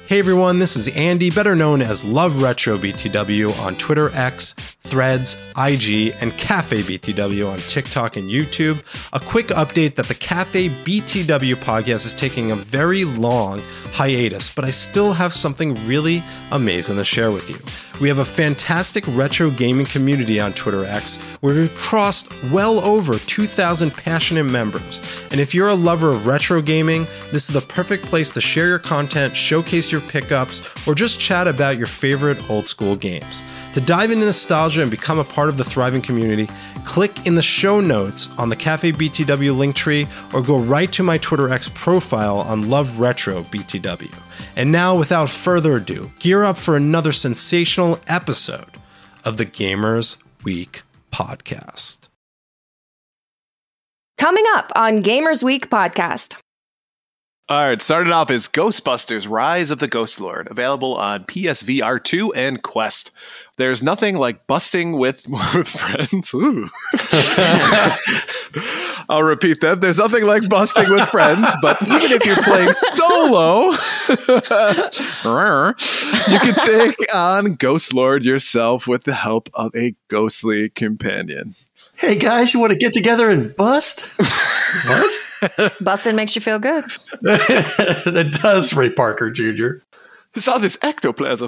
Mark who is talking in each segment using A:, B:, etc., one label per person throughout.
A: Hey everyone, this is Andy, better known as Love Retro BTW on Twitter X, Threads, IG, and Cafe BTW on TikTok and YouTube. A quick update that the Cafe BTW podcast is taking a very long hiatus, but I still have something really amazing to share with you. We have a fantastic retro gaming community on Twitter X where we've crossed well over 2,000 passionate members. And if you're a lover of retro gaming, this is the perfect place to share your content, showcase your pickups, or just chat about your favorite old school games. To dive into nostalgia and become a part of the thriving community, click in the show notes on the Cafe BTW link tree or go right to my Twitter X profile on Love Retro BTW. And now, without further ado, gear up for another sensational episode of the Gamers Week podcast.
B: Coming up on Gamers Week podcast.
C: All right, starting off is Ghostbusters Rise of the Ghost Lord, available on PSVR 2 and Quest. There's nothing like busting with friends. Ooh. I'll repeat that. There's nothing like busting with friends, but even if you're playing solo, you can take on Ghost Lord yourself with the help of a ghostly companion.
D: Hey guys, you want to get together and bust? What?
B: Busting makes you feel good.
D: It does, Ray Parker Jr.
C: It's all this ectoplasm.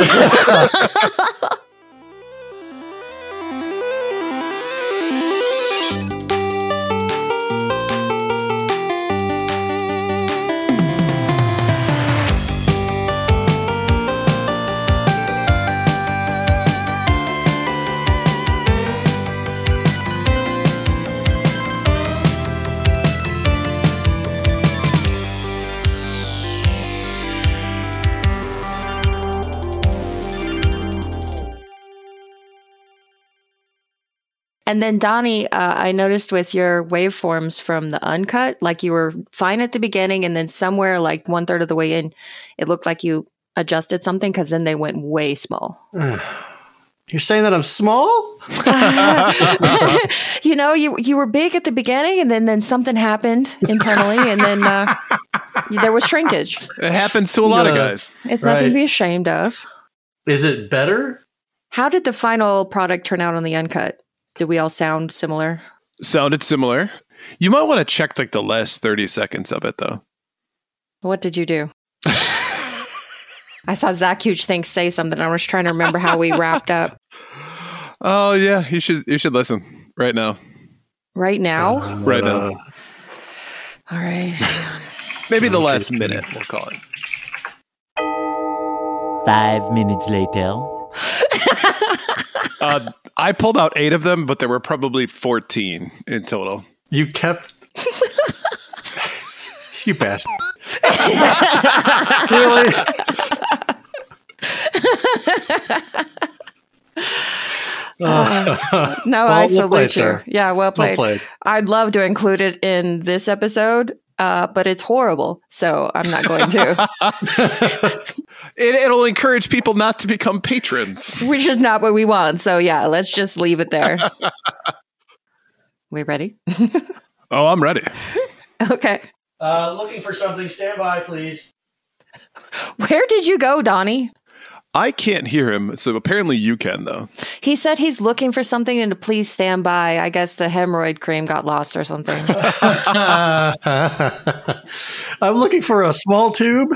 B: And then, Donnie, I noticed with your waveforms from the uncut, like you were fine at the beginning, and then somewhere like 1/3 of the way in, it looked like you adjusted something because then they went way small.
D: You're saying that I'm small?
B: You know, you were big at the beginning, and then something happened internally, and then there was shrinkage.
C: It happens to a lot of guys.
B: It's nothing to be ashamed of.
D: Is it better?
B: How did the final product turn out on the uncut? Did we all sound similar?
C: Sounded similar. You might want to check like the last 30 seconds of it, though.
B: What did you do? I saw Zach Huge Things say something. I was trying to remember how we wrapped up.
C: Oh yeah, you should listen right now.
B: Right now?
C: Right now.
B: All right.
C: Maybe the last minute, we'll call it.
E: 5 minutes later.
C: I pulled out 8 of them, but there were probably 14 in total.
D: You kept... You bastard. Really?
B: No, I salute you. Yeah, well played.
D: Well played.
B: I'd love to include it in this episode, but it's horrible, so I'm not going to.
C: It'll encourage people not to become patrons.
B: Which is not what we want, so yeah, let's just leave it there. We ready?
C: Oh, I'm ready.
B: Okay.
D: Looking for something. Stand by, please.
B: Where did you go, Donnie?
C: I can't hear him, so apparently you can, though.
B: He said he's looking for something and to please stand by. I guess the hemorrhoid cream got lost or something.
D: I'm looking for a small tube.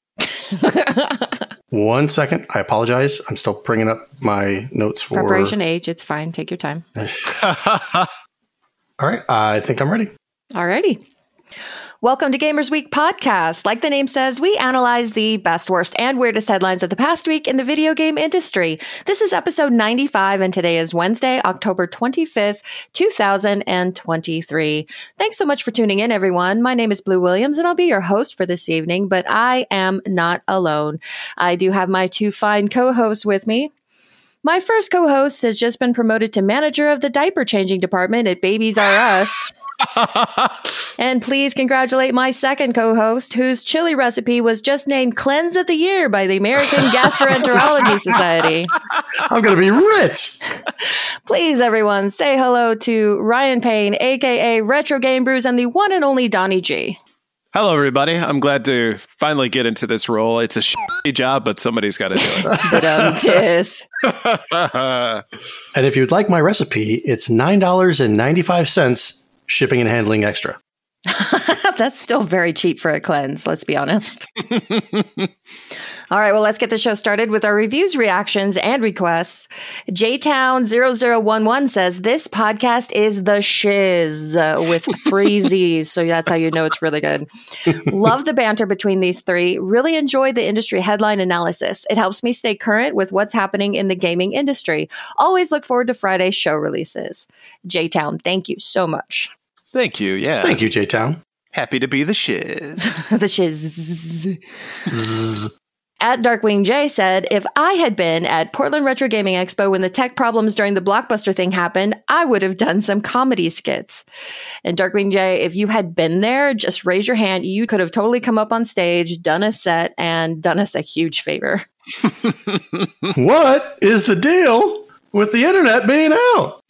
D: 1 second. I apologize. I'm still bringing up my notes for...
B: Preparation H. It's fine. Take your time.
D: All right. I think I'm ready.
B: Alrighty. Welcome to Gamers Week podcast. Like the name says, we analyze the best, worst, and weirdest headlines of the past week in the video game industry. This is episode 95, and today is Wednesday, October 25th, 2023. Thanks so much for tuning in, everyone. My name is Blue Williams, and I'll be your host for this evening, but I am not alone. I do have my 2 fine co-hosts with me. My first co-host has just been promoted to manager of the diaper changing department at Babies R Us. And please congratulate my second co-host, whose chili recipe was just named Cleanse of the Year by the American Gastroenterology Society.
D: I'm going to be rich.
B: Please, everyone, say hello to Ryan Payne, a.k.a. Retro Game Brews, and the one and only Donnie G.
C: Hello, everybody. I'm glad to finally get into this role. It's a shitty job, but somebody's got to do it.
D: And if you'd like my recipe, it's $9.95 shipping and handling extra.
B: That's still very cheap for a cleanse, let's be honest. All right, well, let's get the show started with our reviews, reactions, and requests. JTown0011 says, this podcast is the shiz with 3 Z's, so that's how you know it's really good. Love the banter between these 3. Really enjoy the industry headline analysis. It helps me stay current with what's happening in the gaming industry. Always look forward to Friday's show releases. JTown, thank you so much.
C: Thank you, yeah.
D: Thank you, J-Town.
C: Happy to be the shiz.
B: The shiz. At Darkwing J said, if I had been at Portland Retro Gaming Expo when the tech problems during the Blockbuster thing happened, I would have done some comedy skits. And Darkwing J, if you had been there, just raise your hand. You could have totally come up on stage, done a set, and done us a huge favor.
D: What is the deal with the internet being out?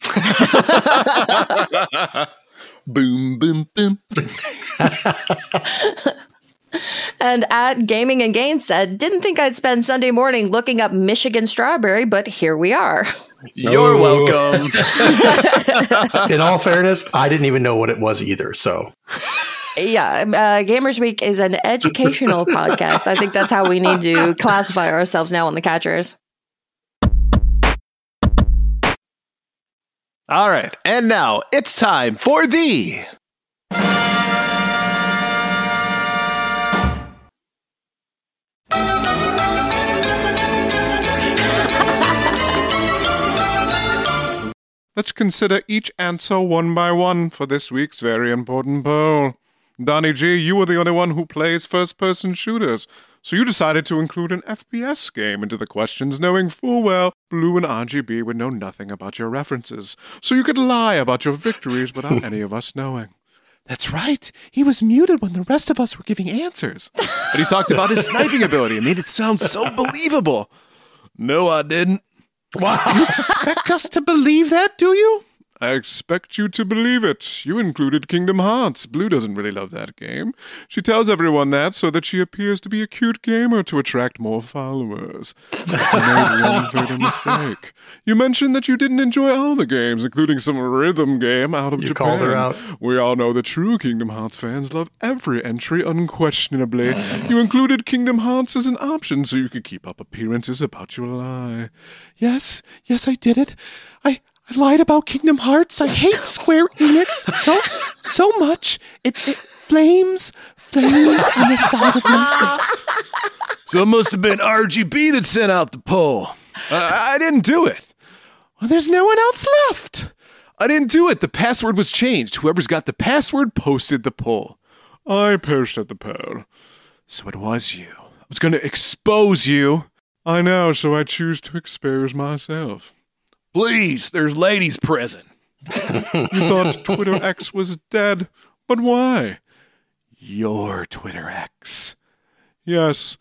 C: Boom, boom, boom.
B: And at Gaming and Gain said, didn't think I'd spend Sunday morning looking up Michigan strawberry, but here we are.
C: You're welcome.
D: In all fairness, I didn't even know what it was either, so.
B: Yeah, Gamers Week is an educational podcast. I think that's how we need to classify ourselves now on the catchers.
C: All right, and now it's time for the...
F: Let's consider each answer one by one for this week's very important poll. Donnie G, you were the only one who plays first-person shooters, so you decided to include an FPS game into the questions, knowing full well Blue and RGB would know nothing about your references, so you could lie about your victories without any of us knowing. That's right. He was muted when the rest of us were giving answers. But he talked about his sniping ability and made it sound so believable. No, I didn't. Wow. You expect us to believe that, do you? I expect you to believe it. You included Kingdom Hearts. Blue doesn't really love that game. She tells everyone that so that she appears to be a cute gamer to attract more followers. You made one fatal mistake. You mentioned that you didn't enjoy all the games, including some rhythm game out of Japan. You
D: called her out.
F: We all know the true Kingdom Hearts fans love every entry unquestionably. You included Kingdom Hearts as an option so you could keep up appearances about your lie. Yes, I did it. I lied about Kingdom Hearts. I hate Square Enix so much. It flames on the side of my face.
C: So it must have been RGB that sent out the poll. I didn't do it.
F: Well, there's no one else left.
C: I didn't do it. The password was changed. Whoever's got the password posted the poll.
F: I posted the poll.
C: So it was you. I was going to expose you.
F: I know, so I choose to expose myself.
C: Please, there's ladies present.
F: You thought Twitter X was dead, but why?
C: Your Twitter X.
F: Yes.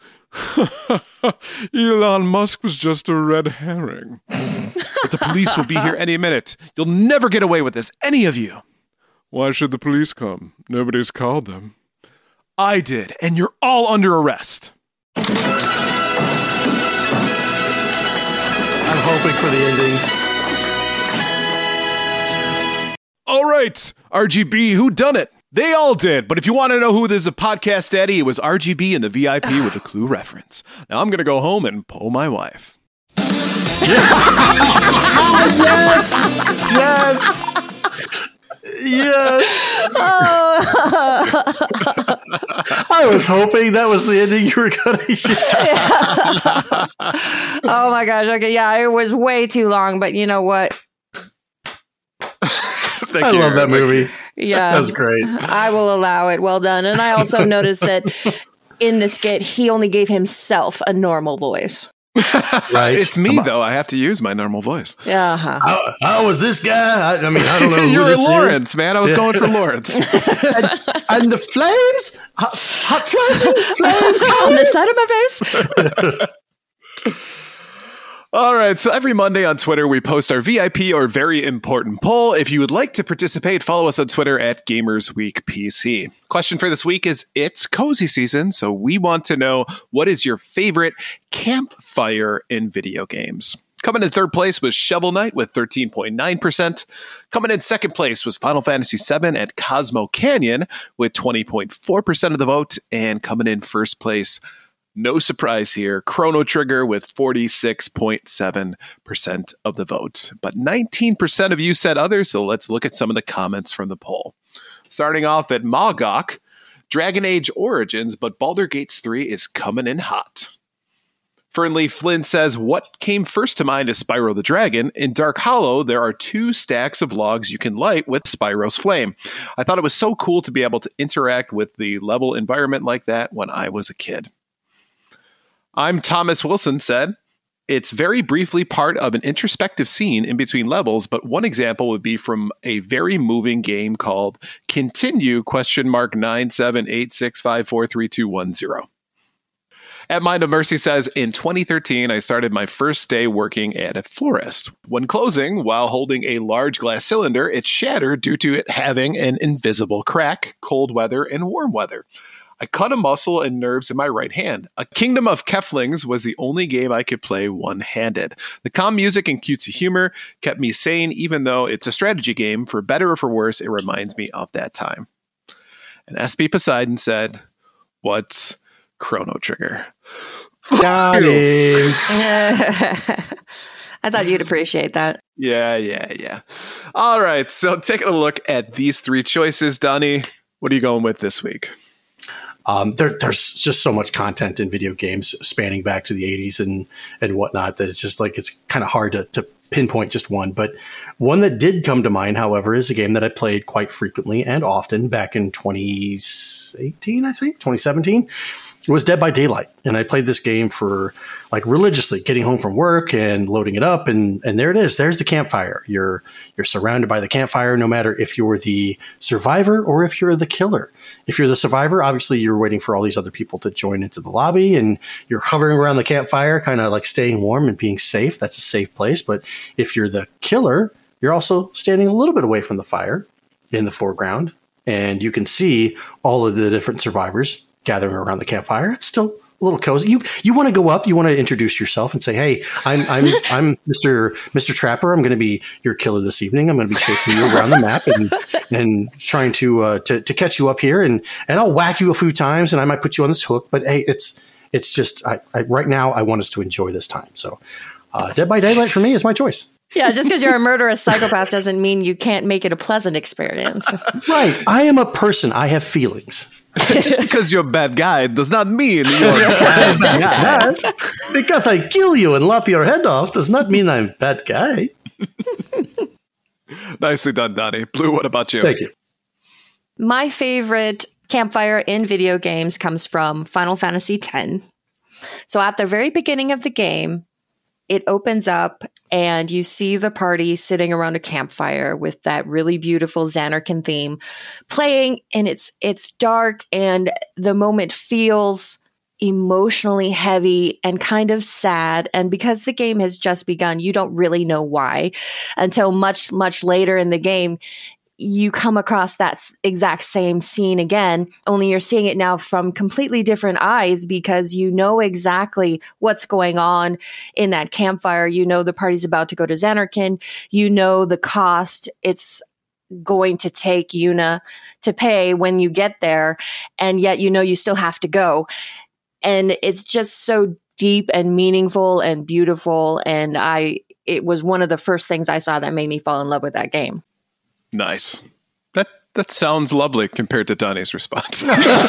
F: Elon Musk was just a red herring.
C: But the police will be here any minute. You'll never get away with this, any of you.
F: Why should the police come? Nobody's called them.
C: I did, and you're all under arrest.
D: I'm hoping for the ending.
C: All right, RGB, who done it? They all did, but if you want to know who this is a podcast daddy, it was RGB and the VIP with a Clue reference. Now I'm going to go home and poll my wife.
D: Yes! I was hoping that was the ending you were going to use.
B: Oh my gosh. Okay. Yeah, it was way too long, but you know what?
D: I love that movie.
B: Yeah.
D: That was great.
B: I will allow it. Well done. And I also noticed that in the skit, he only gave himself a normal voice.
C: Right. It's me, though. I have to use my normal voice.
B: Yeah.
D: How was this guy? I mean, I don't know who
C: you were
D: this
C: Lawrence,
D: is.
C: Man. I was going for Lawrence.
D: and the flames? Hot flashing flames?
B: On the side of my face?
C: All right, so every Monday on Twitter, we post our VIP or very important poll. If you would like to participate, follow us on Twitter at GamersWeekPC. Question for this week is, it's cozy season, so we want to know, what is your favorite campfire in video games? Coming in third place was Shovel Knight with 13.9%. Coming in second place was Final Fantasy VII and Cosmo Canyon with 20.4% of the vote. And coming in first place, no surprise here, Chrono Trigger with 46.7% of the vote. But 19% of you said others, so let's look at some of the comments from the poll. Starting off at Mogok, Dragon Age Origins, but Baldur's Gate 3 is coming in hot. Fernley Flynn says, what came first to mind is Spyro the Dragon. In Dark Hollow, there are 2 stacks of logs you can light with Spyro's flame. I thought it was so cool to be able to interact with the level environment like that when I was a kid. I'm Thomas Wilson said, it's very briefly part of an introspective scene in between levels, but one example would be from a very moving game called Continue $97865432210. At Mind of Mercy says, in 2013, I started my first day working at a florist. When closing, while holding a large glass cylinder, it shattered due to it having an invisible crack, cold weather, and warm weather. I cut a muscle and nerves in my right hand. A Kingdom of Keflings was the only game I could play one-handed. The calm music and cutesy humor kept me sane, even though it's a strategy game. For better or for worse, it reminds me of that time. And SB Poseidon said, what's Chrono Trigger?
D: Got it.
B: I thought you'd appreciate that.
C: Yeah. All right, so taking a look at these 3 choices, Donnie, what are you going with this week?
D: There's just so much content in video games spanning back to the 80s and whatnot that it's just like it's kind of hard to pinpoint just one. But one that did come to mind, however, is a game that I played quite frequently and often back in 2018, I think, 2017. It was Dead by Daylight. And I played this game for like religiously, getting home from work and loading it up. And there it is. There's the campfire. You're surrounded by the campfire, no matter if you're the survivor or if you're the killer. If you're the survivor, obviously you're waiting for all these other people to join into the lobby and you're hovering around the campfire, kind of like staying warm and being safe. That's a safe place. But if you're the killer, you're also standing a little bit away from the fire in the foreground. And you can see all of the different survivors gathering around the campfire. It's still a little cozy. You want to go up, you want to introduce yourself and say, hey, I'm Mr. Trapper. I'm going to be your killer this evening. I'm going to be chasing you around the map and trying to catch you up here. And I'll whack you a few times and I might put you on this hook. But hey, it's just, right now I want us to enjoy this time. So Dead by Daylight for me is my choice.
B: Yeah, just because you're a murderous psychopath doesn't mean you can't make it a pleasant experience.
D: Right. I am a person. I have feelings.
C: Just because you're a bad guy does not mean you're a bad guy.
D: Because I kill you and lop your head off does not mean I'm a bad guy.
C: Nicely done, Donnie. Blue, what about you?
D: Thank you.
B: My favorite campfire in video games comes from Final Fantasy X. So at the very beginning of the game, it opens up and you see the party sitting around a campfire with that really beautiful Xanarkin theme playing, and it's dark and the moment feels emotionally heavy and kind of sad. And because the game has just begun, you don't really know why until much, much later in the game. You come across that exact same scene again, only you're seeing it now from completely different eyes because you know exactly what's going on in that campfire. You know the party's about to go to Xanarkin. You know the cost it's going to take Yuna to pay when you get there, and yet you know you still have to go. And it's just so deep and meaningful and beautiful, and it was one of the first things I saw that made me fall in love with that game.
C: Nice. That sounds lovely compared to Donnie's response.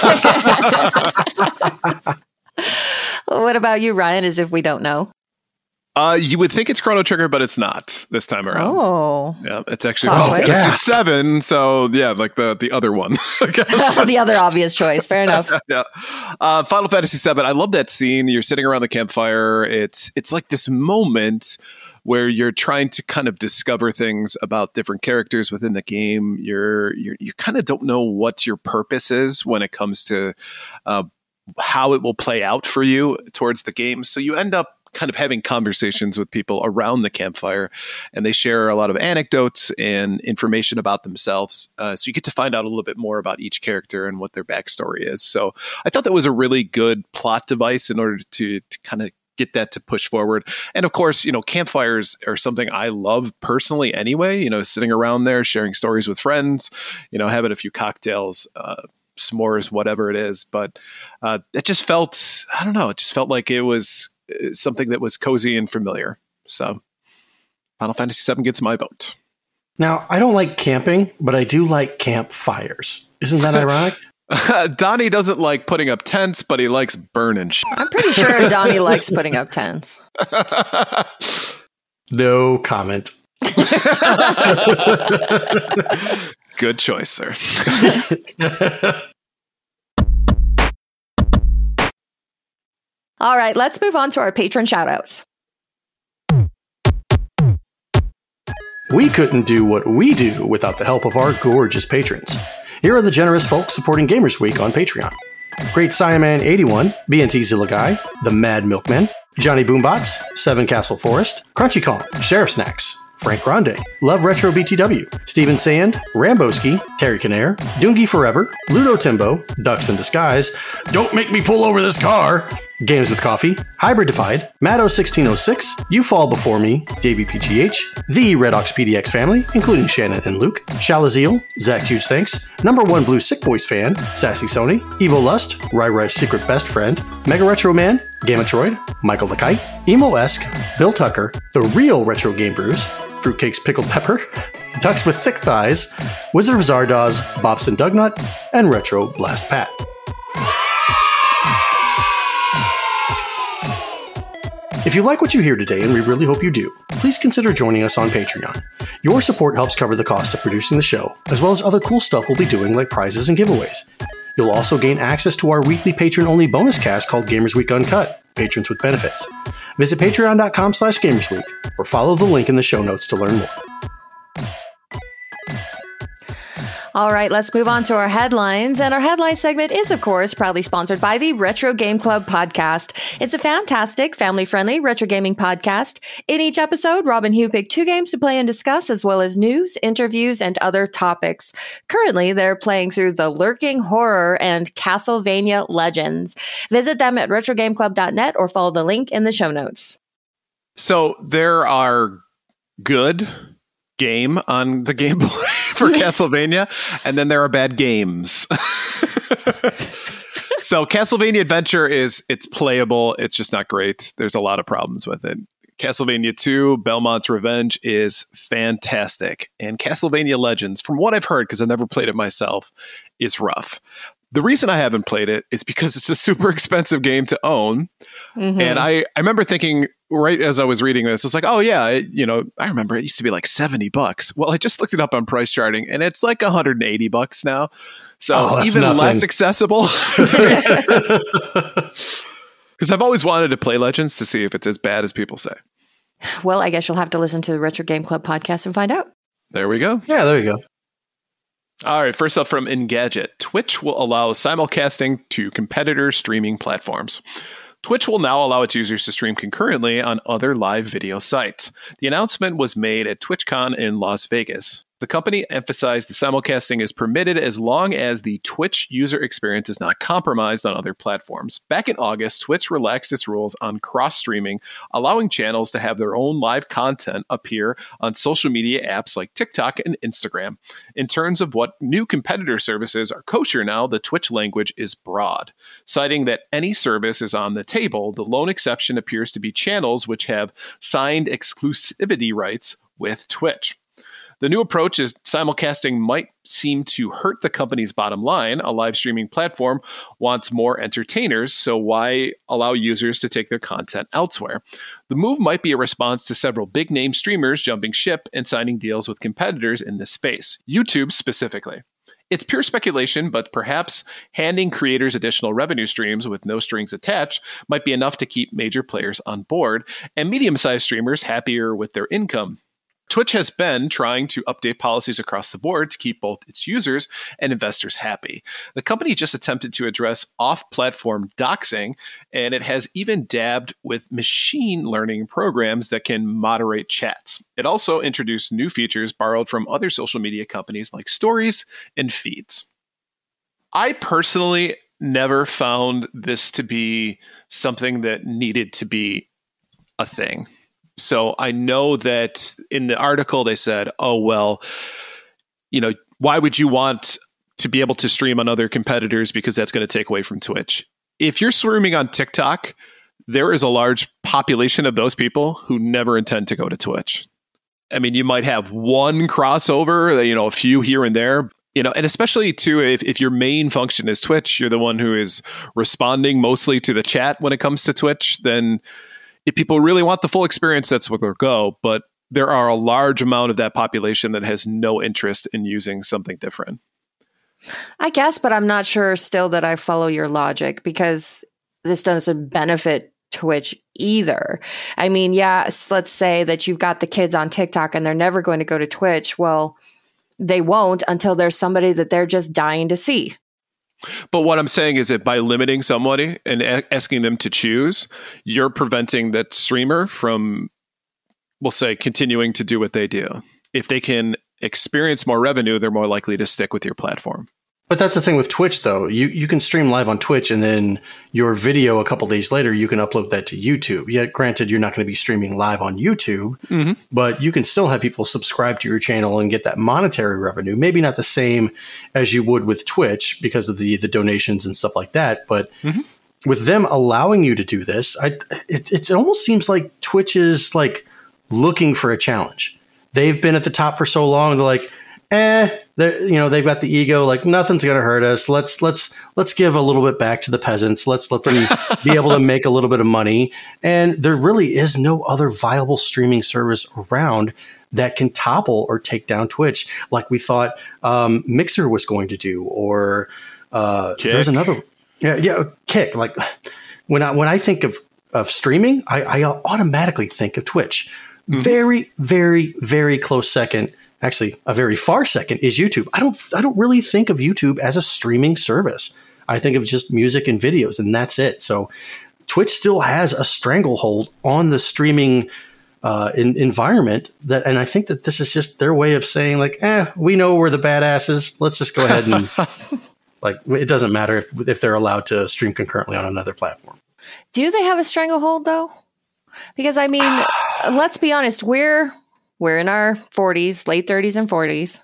B: What about you, Ryan, as if we don't know?
C: You would think it's Chrono Trigger, but it's not this time around.
B: Oh.
C: Yeah, it's actually Final Fantasy 7, so yeah, like the other one, I guess.
B: The other obvious choice. Fair enough.
C: Yeah. Final Fantasy 7, I love that scene. You're sitting around the campfire. It's like this moment where you're trying to kind of discover things about different characters within the game. You kind of don't know what your purpose is when it comes to how it will play out for you towards the game. So you end up kind of having conversations with people around the campfire, and they share a lot of anecdotes and information about themselves. So you get to find out a little bit more about each character and what their backstory is. So I thought that was a really good plot device in order to kind of get that to push forward. And of course, campfires are something I love personally anyway, sitting around there, sharing stories with friends, having a few cocktails, s'mores, whatever it is. But it just felt, I don't know, it just felt like it was something that was cozy and familiar. So Final Fantasy VII gets my vote.
D: Now, I don't like camping, but I do like campfires. Isn't that ironic?
C: Donnie doesn't like putting up tents, but he likes burning shit.
B: I'm pretty sure Donnie likes putting up tents.
D: No comment.
C: Good choice, sir.
B: All right, let's move on to our patron shoutouts.
D: We couldn't do what we do without the help of our gorgeous patrons. Here are the generous folks supporting Gamers Week on Patreon. Great Siaman81, BNT Zillaguy, The Mad Milkman, Johnny Boombots, Seven Castle Forest, Crunchy Kong, Sheriff Snacks, Frank Grande, Love Retro BTW, Steven Sand, Ramboski, Terry Canair, Doongie Forever, Ludo Timbo, Ducks in Disguise, Don't Make Me Pull Over This Car, Games with Coffee, Hybridified, Maddo1606, You Fall Before Me, Davey PGH, the Red Ox PDX family, including Shannon and Luke, Shalaziel, Zach Huge Thanks, Number 1 Blue Sick Boys fan, Sassy Sony, Evo Lust, Rai Rai's Secret Best Friend, Mega Retro Man, Gamatroid, Michael the Kite, Emo-esque, Bill Tucker, The Real Retro Game Brews, Fruitcake's Pickled Pepper, Ducks with Thick Thighs, Wizard of Zardoz, Bobson Dugnut, and Retro Blast Pat. If you like what you hear today, and we really hope you do, please consider joining us on Patreon. Your support helps cover the cost of producing the show, as well as other cool stuff we'll be doing like prizes and giveaways. You'll also gain access to our weekly patron-only bonus cast called Gamers Week Uncut, Patrons with Benefits. Visit patreon.com/gamersweek or follow the link in the show notes to learn more.
B: All right, let's move on to our headlines. And our headline segment is, of course, proudly sponsored by the Retro Game Club podcast. It's a fantastic, family-friendly retro gaming podcast. In each episode, Rob and Hugh pick 2 games to play and discuss, as well as news, interviews, and other topics. Currently, they're playing through The Lurking Horror and Castlevania Legends. Visit them at retrogameclub.net or follow the link in the show notes.
C: So there are good game on the Game Boy for Castlevania, and then there are bad games. So Castlevania Adventure it's playable, it's just not great. There's a lot of problems with it. Castlevania 2, Belmont's Revenge is fantastic. And Castlevania Legends, from what I've heard, because I've never played it myself, is rough. The reason I haven't played it is because it's a super expensive game to own. Mm-hmm. And I remember thinking, right as I was reading this, I was like, oh yeah, I remember it used to be like $70. Well, I just looked it up on price charting and it's like $180 now. So even nothing. Less accessible. Because I've always wanted to play Legends to see if it's as bad as people say.
B: Well, I guess you'll have to listen to the Retro Game Club podcast and find out.
C: There we go.
D: Yeah, there you go.
C: All right, first up from Engadget. Twitch will allow simulcasting to competitor streaming platforms. Twitch will now allow its users to stream concurrently on other live video sites. The announcement was made at TwitchCon in Las Vegas. The company emphasized the simulcasting is permitted as long as the Twitch user experience is not compromised on other platforms. Back in August, Twitch relaxed its rules on cross-streaming, allowing channels to have their own live content appear on social media apps like TikTok and Instagram. In terms of what new competitor services are kosher now, the Twitch language is broad. Citing that any service is on the table, the lone exception appears to be channels which have signed exclusivity rights with Twitch. The new approach is simulcasting might seem to hurt the company's bottom line. A live streaming platform wants more entertainers, so why allow users to take their content elsewhere? The move might be a response to several big-name streamers jumping ship and signing deals with competitors in this space, YouTube specifically. It's pure speculation, but perhaps handing creators additional revenue streams with no strings attached might be enough to keep major players on board and medium-sized streamers happier with their income. Twitch has been trying to update policies across the board to keep both its users and investors happy. The company just attempted to address off-platform doxing, and it has even dabbed with machine learning programs that can moderate chats. It also introduced new features borrowed from other social media companies like Stories and Feeds. I personally never found this to be something that needed to be a thing. So I know that in the article they said, oh, well, why would you want to be able to stream on other competitors because that's going to take away from Twitch? If you're streaming on TikTok, there is a large population of those people who never intend to go to Twitch. I mean, you might have one crossover, a few here and there, and especially too, if your main function is Twitch, you're the one who is responding mostly to the chat when it comes to Twitch, then if people really want the full experience, that's where they'll go. But there are a large amount of that population that has no interest in using something different.
B: I guess, but I'm not sure still that I follow your logic, because this doesn't benefit Twitch either. I mean, yeah, let's say that you've got the kids on TikTok and they're never going to go to Twitch. Well, they won't until there's somebody that they're just dying to see.
C: But what I'm saying is that by limiting somebody and asking them to choose, you're preventing that streamer from, we'll say, continuing to do what they do. If they can experience more revenue, they're more likely to stick with your platform.
D: But that's the thing with Twitch, though. You can stream live on Twitch, and then your video a couple days later, you can upload that to YouTube. Yet, granted, you're not going to be streaming live on YouTube, but you can still have people subscribe to your channel and get that monetary revenue. Maybe not the same as you would with Twitch because of the donations and stuff like that. But with them allowing you to do this, it almost seems like Twitch is like looking for a challenge. They've been at the top for so long. They're like, they've got the ego, like nothing's going to hurt us. Let's give a little bit back to the peasants. Let's let them be able to make a little bit of money. And there really is no other viable streaming service around that can topple or take down Twitch like we thought Mixer was going to do, or there's another. Yeah, Kick. Like when I think of streaming, I automatically think of Twitch. Very, very, very close second. Actually, a very far second is YouTube. I don't really think of YouTube as a streaming service. I think of just music and videos, and that's it. So Twitch still has a stranglehold on the streaming environment, and I think that this is just their way of saying, like, we know we're the badasses. Let's just go ahead and like, it doesn't matter if they're allowed to stream concurrently on another platform.
B: Do they have a stranglehold though? Because I mean, let's be honest, we're in our 40s, late 30s and 40s.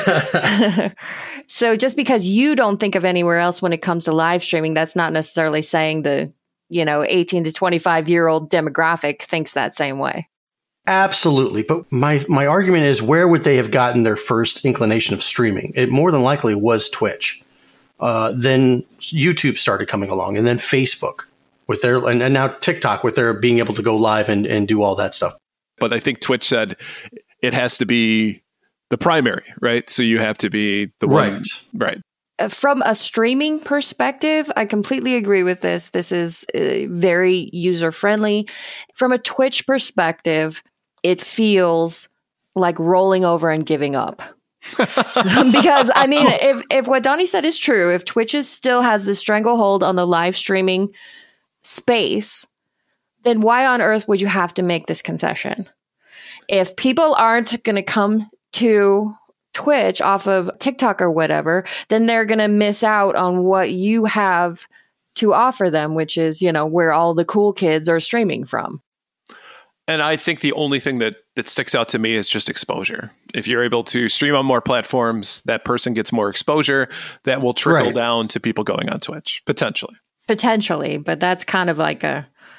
B: So just because you don't think of anywhere else when it comes to live streaming, that's not necessarily saying the, 18 to 25-year-old demographic thinks that same way.
D: Absolutely. But my argument is, where would they have gotten their first inclination of streaming? It more than likely was Twitch. Then YouTube started coming along, and then Facebook with their, and now TikTok with their being able to go live and do all that stuff.
C: But I think Twitch said it has to be the primary, right? So you have to be the one. Right.
B: From a streaming perspective, I completely agree with this. This is very user-friendly. From a Twitch perspective, it feels like rolling over and giving up. Because, I mean, if what Donnie said is true, if Twitch still has the stranglehold on the live streaming space, then why on earth would you have to make this concession? If people aren't going to come to Twitch off of TikTok or whatever, then they're going to miss out on what you have to offer them, which is, where all the cool kids are streaming from.
C: And I think the only thing that sticks out to me is just exposure. If you're able to stream on more platforms, that person gets more exposure. That will trickle down to people going on Twitch, potentially. Potentially,
B: but that's kind of like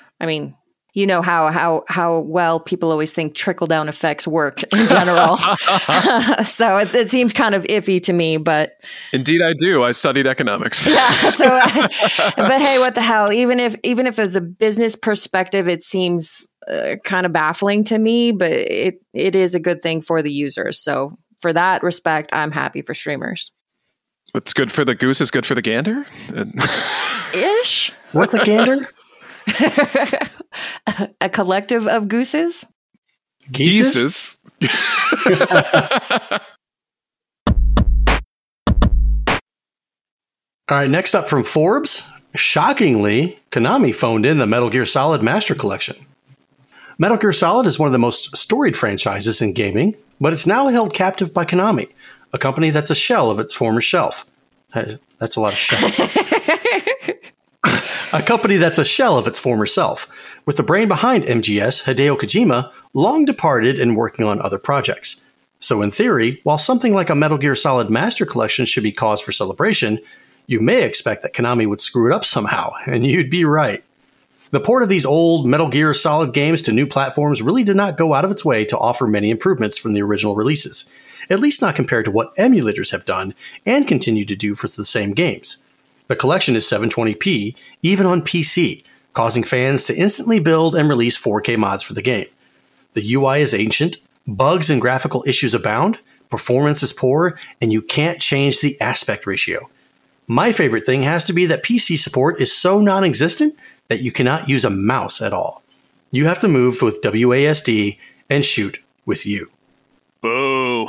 B: how well people always think trickle-down effects work in general. So it seems kind of iffy to me, but...
C: Indeed I do. I studied economics.
B: Yeah, but hey, what the hell? Even if it's a business perspective, it seems kind of baffling to me, but it is a good thing for the users. So for that respect, I'm happy for streamers.
C: What's good for the goose is good for the gander?
B: Ish.
D: What's a gander?
B: A collective of gooses?
C: Geeses?
D: All right, next up from Forbes. Shockingly, Konami phoned in the Metal Gear Solid Master Collection. Metal Gear Solid is one of the most storied franchises in gaming, but it's now held captive by Konami, a company that's a shell of its former self. That's a lot of shell. A company that's a shell of its former self, with the brain behind MGS, Hideo Kojima, long departed and working on other projects. So in theory, while something like a Metal Gear Solid Master Collection should be cause for celebration, you may expect that Konami would screw it up somehow, and you'd be right. The port of these old Metal Gear Solid games to new platforms really did not go out of its way to offer many improvements from the original releases, at least not compared to what emulators have done and continue to do for the same games. The collection is 720p, even on PC, causing fans to instantly build and release 4K mods for the game. The UI is ancient, bugs and graphical issues abound, performance is poor, and you can't change the aspect ratio. My favorite thing has to be that PC support is so non-existent that you cannot use a mouse at all. You have to move with WASD and shoot with U.
C: Boo.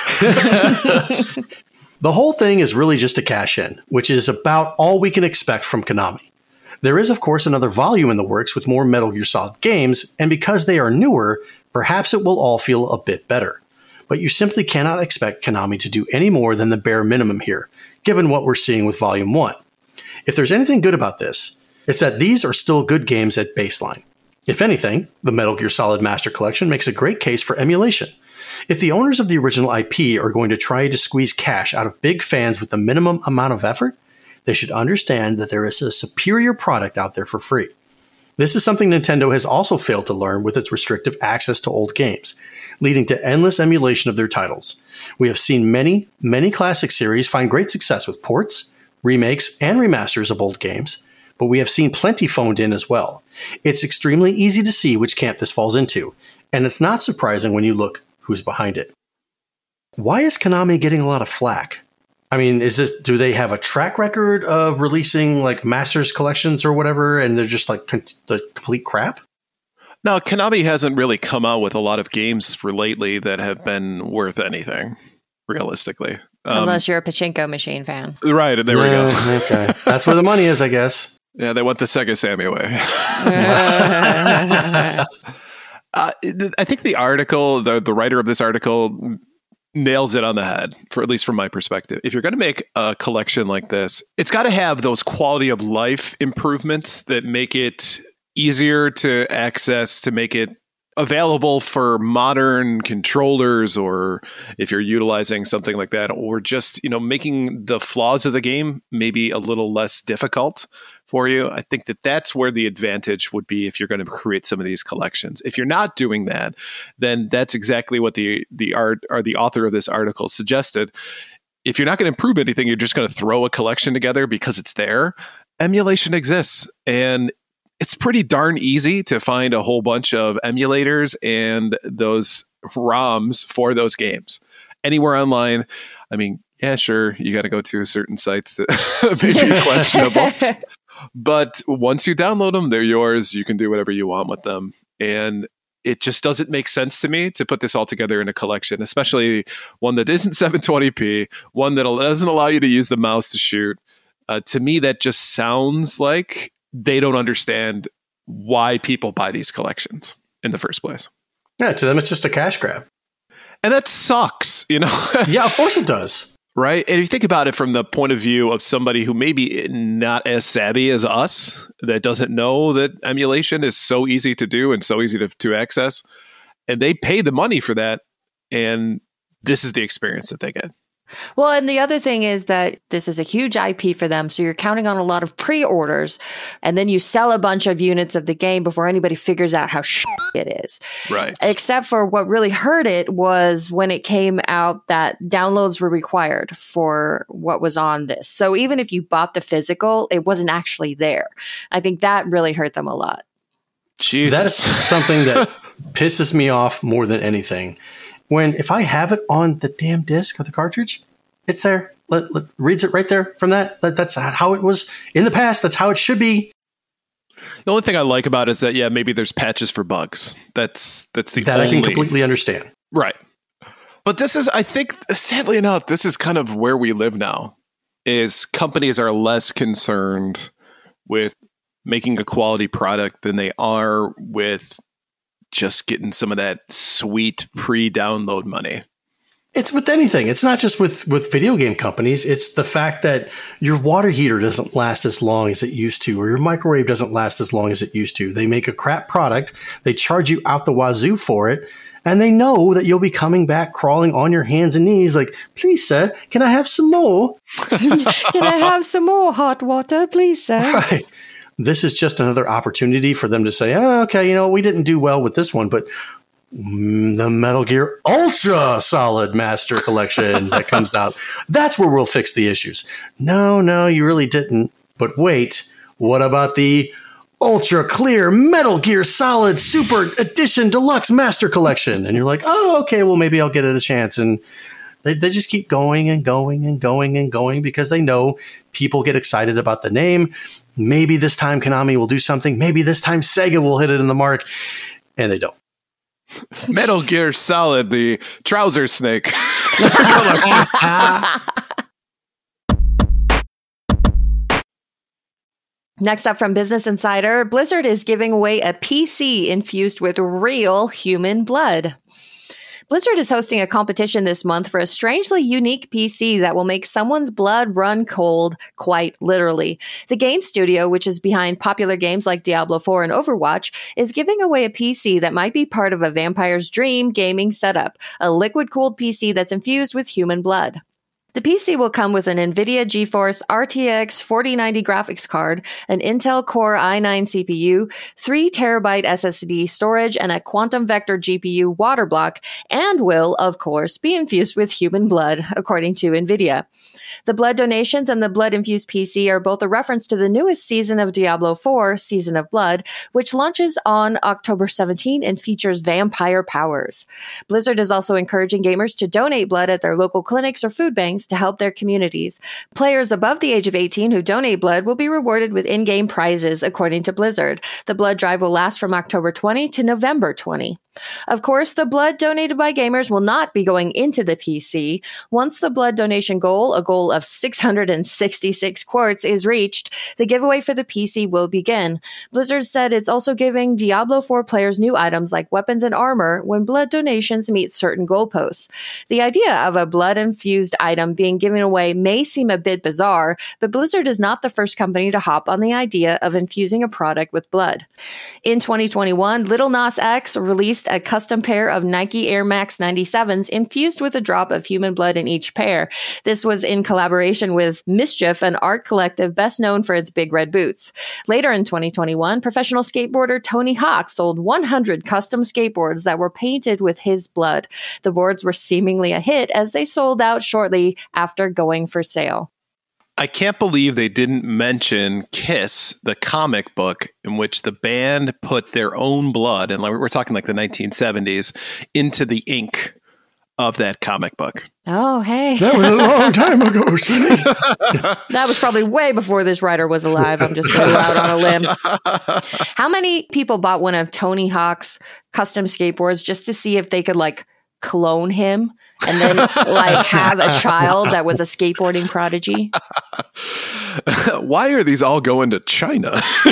D: The whole thing is really just a cash-in, which is about all we can expect from Konami. There is, of course, another volume in the works with more Metal Gear Solid games, and because they are newer, perhaps it will all feel a bit better. But you simply cannot expect Konami to do any more than the bare minimum here, given what we're seeing with Volume 1. If there's anything good about this, it's that these are still good games at baseline. If anything, the Metal Gear Solid Master Collection makes a great case for emulation. If the owners of the original IP are going to try to squeeze cash out of big fans with the minimum amount of effort, they should understand that there is a superior product out there for free. This is something Nintendo has also failed to learn with its restrictive access to old games, leading to endless emulation of their titles. We have seen many classic series find great success with ports, remakes, and remasters of old games, but we have seen plenty phoned in as well. It's extremely easy to see which camp this falls into, and it's not surprising when you look who's behind it. Why is Konami getting a lot of flack? I mean, do they have a track record of releasing like Masters collections or whatever, and they're just like the complete crap?
C: No, Konami hasn't really come out with a lot of games lately that have been worth anything, realistically.
B: Unless you're a pachinko machine fan.
C: Right, there we go.
D: Okay. That's where the money is, I guess.
C: Yeah, they want the Sega Sammy way. I think the article, the writer of this article nails it on the head, for at least from my perspective. If you're going to make a collection like this, it's got to have those quality of life improvements that make it easier to access, to make it available for modern controllers, or if you're utilizing something like that, or just, making the flaws of the game maybe a little less difficult for you. I think that that's where the advantage would be if you're going to create some of these collections. If you're not doing that, then that's exactly what the author of this article suggested. If you're not going to improve anything, you're just going to throw a collection together because it's there. Emulation exists, and it's pretty darn easy to find a whole bunch of emulators and those ROMs for those games anywhere online. I mean, yeah, sure, you got to go to certain sites that may be questionable. But once you download them, they're yours. You can do whatever you want with them. And it just doesn't make sense to me to put this all together in a collection, especially one that isn't 720p, one that doesn't allow you to use the mouse to shoot. To me, that just sounds like they don't understand why people buy these collections in the first place.
D: Yeah, to them, it's just a cash grab.
C: And that sucks,
D: Yeah, of course it does.
C: Right? And if you think about it from the point of view of somebody who maybe not as savvy as us, that doesn't know that emulation is so easy to do and so easy to access, and they pay the money for that, and this is the experience that they get.
B: Well, and the other thing is that this is a huge IP for them. So you're counting on a lot of pre-orders, and then you sell a bunch of units of the game before anybody figures out how it is.
C: Right.
B: Except for what really hurt it was when it came out that downloads were required for what was on this. So even if you bought the physical, it wasn't actually there. I think that really hurt them a lot.
C: Jesus.
D: That is something that pisses me off more than anything. If I have it on the damn disc of the cartridge, it's there. Reads it right there from that. That's how it was in the past. That's how it should be.
C: The only thing I like about it is that, maybe there's patches for bugs. That's the
D: that
C: only...
D: I can completely understand.
C: Right. But this is, I think, sadly enough, this is kind of where we live now, is companies are less concerned with making a quality product than they are with just getting some of that sweet pre-download money.
D: It's with anything. It's not just with video game companies. It's the fact that your water heater doesn't last as long as it used to, or your microwave doesn't last as long as it used to. They make a crap product. They charge you out the wazoo for it. And they know that you'll be coming back crawling on your hands and knees like, please, sir, can I have some more?
B: Can I have some more hot water, please, sir?
D: Right. This is just another opportunity for them to say, oh, okay, we didn't do well with this one, but the Metal Gear Ultra Solid Master Collection that comes out, that's where we'll fix the issues. No, you really didn't. But wait, what about the Ultra Clear Metal Gear Solid Super Edition Deluxe Master Collection? And you're like, oh, okay, well, maybe I'll get it a chance. And they just keep going and going and going and going because they know people get excited about the name. Maybe this time Konami will do something. Maybe this time Sega will hit it in the mark. And they don't.
C: Metal Gear Solid, the trouser snake.
B: Next up from Business Insider, Blizzard is giving away a PC infused with real human blood. Blizzard is hosting a competition this month for a strangely unique PC that will make someone's blood run cold, quite literally. The game studio, which is behind popular games like Diablo 4 and Overwatch, is giving away a PC that might be part of a vampire's dream gaming setup, a liquid-cooled PC that's infused with human blood. The PC will come with an NVIDIA GeForce RTX 4090 graphics card, an Intel Core i9 CPU, 3 terabyte SSD storage, and a Quantum Vector GPU water block, and will, of course, be infused with human blood, according to NVIDIA. The blood donations and the blood-infused PC are both a reference to the newest season of Diablo 4, Season of Blood, which launches on October 17 and features vampire powers. Blizzard is also encouraging gamers to donate blood at their local clinics or food banks to help their communities. Players above the age of 18 who donate blood will be rewarded with in-game prizes, according to Blizzard. The blood drive will last from October 20 to November 20. Of course, the blood donated by gamers will not be going into the PC. Once the blood donation goal, a goal of 666 quarts, is reached, the giveaway for the PC will begin. Blizzard said it's also giving Diablo 4 players new items like weapons and armor when blood donations meet certain goalposts. The idea of a blood-infused item being given away may seem a bit bizarre, but Blizzard is not the first company to hop on the idea of infusing a product with blood. In 2021, Lil Nas X released a custom pair of Nike Air Max 97s infused with a drop of human blood in each pair. This was in collaboration with Mischief, an art collective best known for its big red boots. Later in 2021, professional skateboarder Tony Hawk sold 100 custom skateboards that were painted with his blood. The boards were seemingly a hit as they sold out shortly after going for sale.
C: I can't believe they didn't mention Kiss, the comic book in which the band put their own blood, and we're talking like the 1970s, into the ink of that comic book.
B: Oh, hey.
D: That was a long time ago, Sonny.
B: That was probably way before this writer was alive. I'm just going to go out on a limb. How many people bought one of Tony Hawk's custom skateboards just to see if they could clone him and then have a child that was a skateboarding prodigy?
C: Why are these all going to China?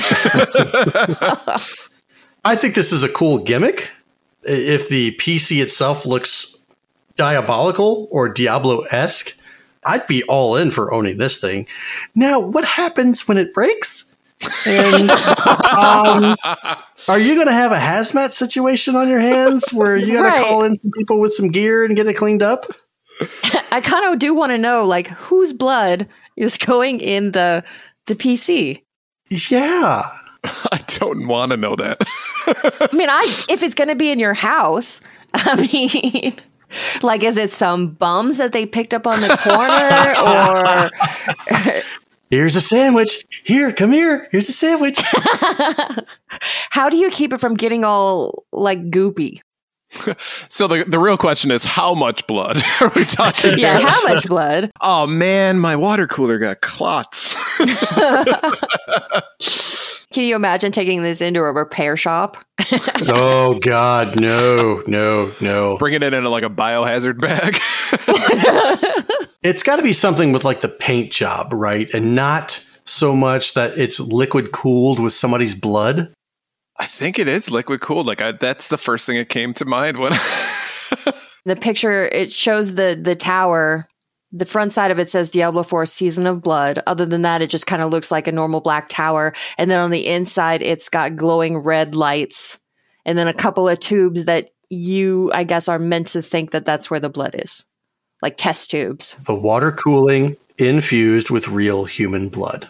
D: I think this is a cool gimmick. If the PC itself looks diabolical or Diablo-esque, I'd be all in for owning this thing. Now, what happens when it breaks? And are you going to have a hazmat situation on your hands where you got to call in some people with some gear and get it cleaned up?
B: I kind of do want to know, whose blood is going in the PC?
D: Yeah.
C: I don't want to know that.
B: I mean, if it's going to be in your house, is it some bums that they picked up on the corner or...
D: Here's a sandwich. Here, come here. Here's a sandwich.
B: How do you keep it from getting all goopy?
C: So the real question is, how much blood are we talking?
B: Yeah, how much blood?
C: Oh man, my water cooler got clots.
B: Can you imagine taking this into a repair shop?
D: Oh, God, no.
C: Bring it in like a biohazard bag.
D: It's got to be something with like the paint job, right? And not so much that it's liquid cooled with somebody's blood.
C: I think it is liquid cooled. That's the first thing that came to mind when
B: The picture, it shows the tower. The front side of it says Diablo 4 Season of Blood. Other than that, it just kind of looks like a normal black tower. And then on the inside, it's got glowing red lights. And then a couple of tubes that you, I guess, are meant to think that that's where the blood is. Like test tubes.
D: The water cooling infused with real human blood.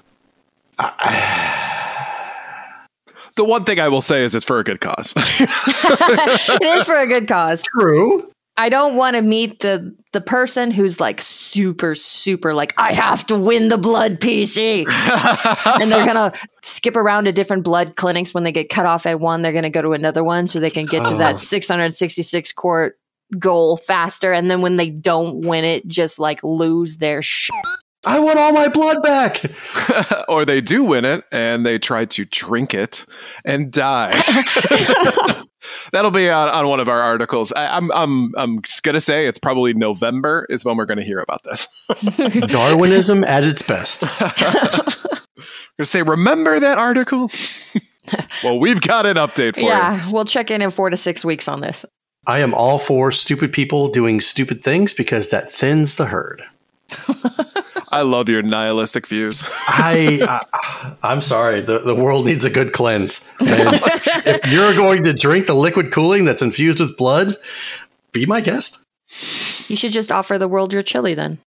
C: The one thing I will say is it's for a good cause.
B: It is for a good cause.
D: True.
B: I don't want to meet the person who's like super, like, I have to win the blood PC. And they're going to skip around to different blood clinics. When they get cut off at one, they're going to go to another one so they can get to that 666 quart goal faster. And then when they don't win it, just like lose their shit.
D: I want all my blood back.
C: Or they do win it and they try to drink it and die. That'll be on one of our articles. I'm gonna say it's probably November is when we're gonna hear about this.
D: Darwinism at its best.
C: I'm gonna say, remember that article? Well, we've got an update for you.
B: Yeah, we'll check in 4 to 6 weeks on this.
D: I am all for stupid people doing stupid things because that thins the herd.
C: I love your nihilistic views.
D: I'm sorry. The world needs a good cleanse. And if you're going to drink the liquid cooling that's infused with blood, be my guest.
B: You should just offer the world your chili then.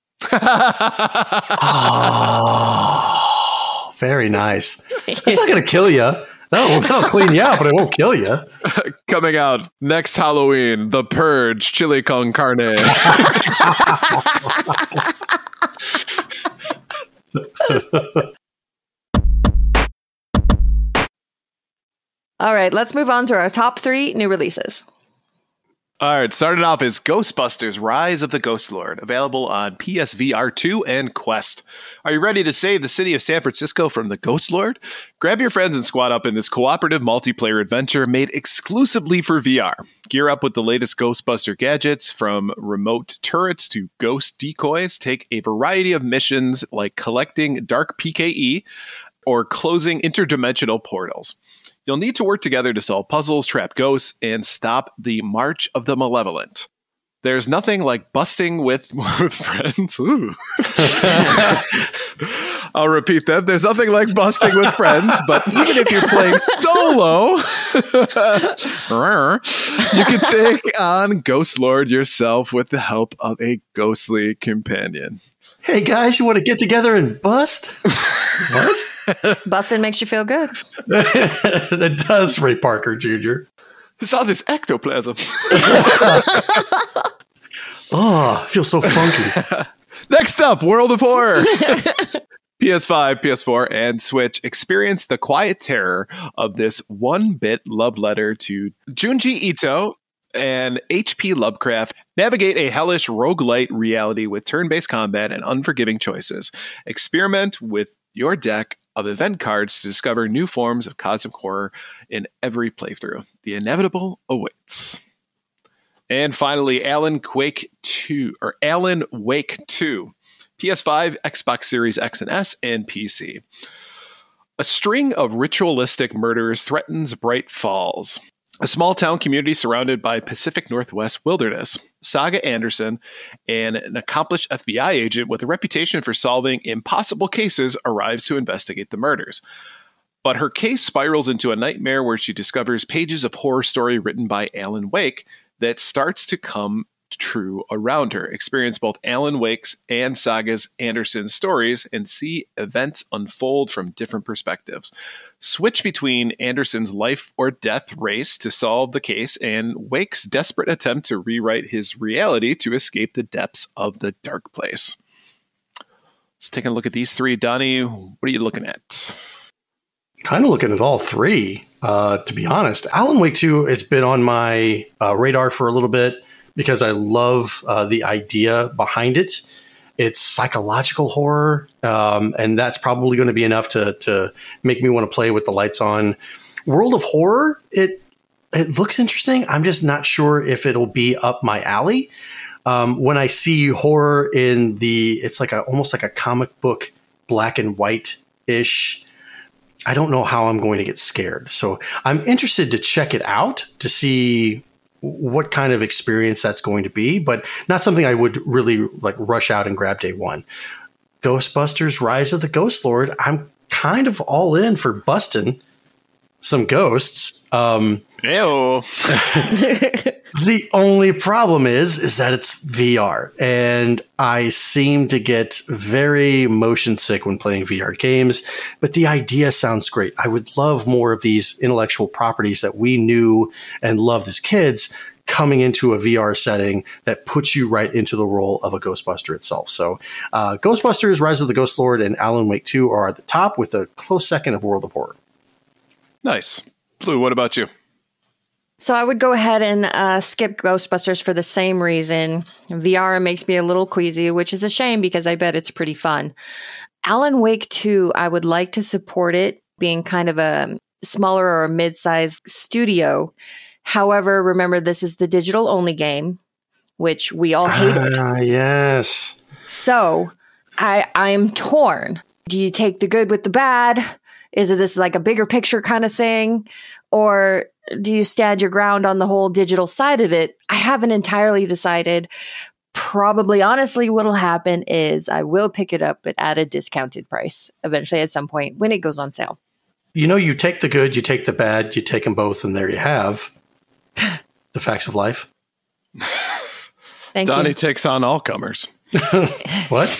D: Oh, very nice. It's not going to kill you. That'll clean you out, but it won't kill you.
C: Coming out next Halloween, The Purge Chili Con Carne.
B: All right, let's move on to our top 3 new releases.
C: All right, starting off is Ghostbusters Rise of the Ghost Lord, available on PSVR 2 and Quest. Are you ready to save the city of San Francisco from the Ghost Lord? Grab your friends and squad up in this cooperative multiplayer adventure made exclusively for VR. Gear up with the latest Ghostbuster gadgets, from remote turrets to ghost decoys. Take a variety of missions like collecting dark PKE or closing interdimensional portals. You'll need to work together to solve puzzles, trap ghosts, and stop the March of the Malevolent. There's nothing like busting with friends. Ooh. I'll repeat that. There's nothing like busting with friends, but even if you're playing solo, you can take on Ghost Lord yourself with the help of a ghostly companion.
D: Hey guys, you want to get together and bust? What?
B: Busting makes you feel good.
D: It does, Ray Parker Jr.
C: It's all this ectoplasm.
D: Oh, I feel so funky.
C: Next up, World of Horror. PS5, PS4, and Switch experience the quiet terror of this one-bit love letter to Junji Ito and H.P. Lovecraft. Navigate a hellish roguelite reality with turn-based combat and unforgiving choices. Experiment with your deck of event cards to discover new forms of cosmic horror in every playthrough. The inevitable awaits. And finally, Alan Wake 2, PS5, Xbox Series X and S, and PC. A string of ritualistic murders threatens Bright Falls, a small town community surrounded by Pacific Northwest wilderness. Saga Anderson, an accomplished FBI agent with a reputation for solving impossible cases, arrives to investigate the murders. But her case spirals into a nightmare where she discovers pages of horror story written by Alan Wake that starts to come true around her. Experience both Alan Wake's and Saga's Anderson's stories and see events unfold from different perspectives. Switch between Anderson's life or death race to solve the case and Wake's desperate attempt to rewrite his reality to escape the depths of the dark place. Let's take a look at these 3. Donnie, what are you looking at?
D: Kind of looking at all 3, to be honest. Alan Wake 2 has been on my radar for a little bit because I love the idea behind it. It's psychological horror, and that's probably going to be enough to make me want to play with the lights on. World of Horror, it looks interesting. I'm just not sure if it'll be up my alley. When I see horror in it's like almost like a comic book, black and white ish. I don't know how I'm going to get scared. So I'm interested to check it out to see what kind of experience that's going to be, but not something I would really like rush out and grab day one. Ghostbusters Rise of the Ghost Lord. I'm kind of all in for busting some ghosts.
C: Ew.
D: The only problem is that it's VR, and I seem to get very motion sick when playing VR games, but the idea sounds great. I would love more of these intellectual properties that we knew and loved as kids coming into a VR setting that puts you right into the role of a Ghostbuster itself. So Ghostbusters, Rise of the Ghost Lord, and Alan Wake 2 are at the top, with a close second of World of Horror.
C: Nice. Blue, what about you?
B: So I would go ahead and skip Ghostbusters for the same reason. VR makes me a little queasy, which is a shame because I bet it's pretty fun. Alan Wake 2, I would like to support it being kind of a smaller or a mid-sized studio. However, remember, this is the digital-only game, which we all hated.
D: Yes.
B: So I am torn. Do you take the good with the bad? Is it this like a bigger picture kind of thing? Or do you stand your ground on the whole digital side of it? I haven't entirely decided. Probably, honestly, what'll happen is I will pick it up, but at a discounted price eventually at some point when it goes on sale.
D: You know, you take the good, you take the bad, you take them both, and there you have the facts of life.
B: Thank
C: Donnie
B: you.
C: takes on all comers.
D: What?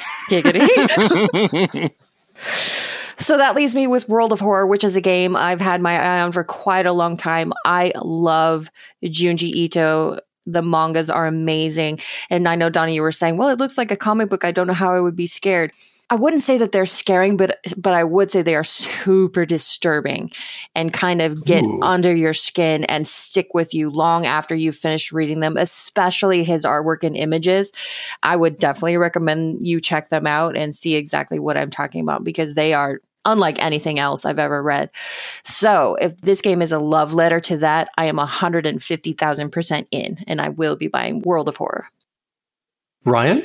B: Giggity. So that leaves me with World of Horror, which is a game I've had my eye on for quite a long time. I love Junji Ito. The mangas are amazing. And I know, Donnie, you were saying, well, it looks like a comic book. I don't know how I would be scared. I wouldn't say that they're scaring, but I would say they are super disturbing and kind of get under your skin and stick with you long after you've finished reading them, especially his artwork and images. I would definitely recommend you check them out and see exactly what I'm talking about because they are unlike anything else I've ever read. So if this game is a love letter to that, I am 150,000% in, and I will be buying World of Horror.
D: Ryan?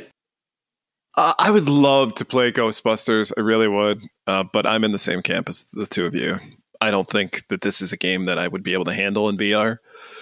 C: I would love to play Ghostbusters. I really would. But I'm in the same camp as the two of you. I don't think that this is a game that I would be able to handle in VR.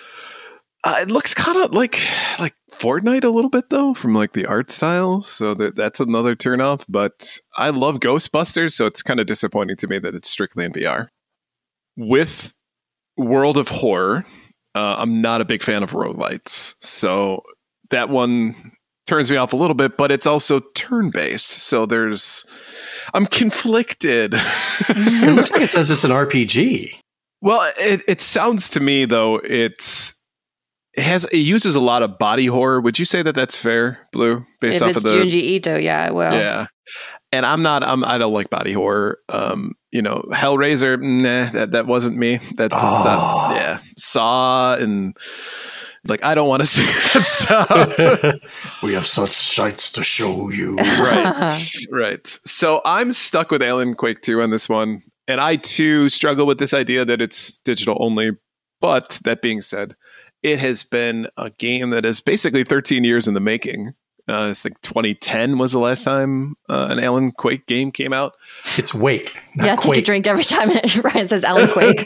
C: It looks kind of like Fortnite a little bit, though, from like the art style. So that's another turnoff. But I love Ghostbusters, so it's kind of disappointing to me that it's strictly in VR. With World of Horror, I'm not a big fan of roguelites. So that one turns me off a little bit, but it's also turn-based. So I'm conflicted.
D: It looks like it says it's an RPG.
C: Well, it sounds to me, though, it uses a lot of body horror. Would you say that that's fair, Blue? Based
B: If
C: off
B: it's
C: of the
B: Junji Ito, yeah, it will.
C: Yeah. And I don't like body horror. Hellraiser, nah, that wasn't me. That's not, yeah. Saw and like, I don't want to see that stuff.
D: We have such sights to show you.
C: Right. So I'm stuck with Alan Quake 2 on this one. And I too struggle with this idea that it's digital only. But that being said, it has been a game that is basically 13 years in the making. It's like 2010 was the last time an Alan Quake game came out.
D: It's Wake, not
B: Yeah,
D: Quake.
B: take a drink every time Ryan says Alan Quake.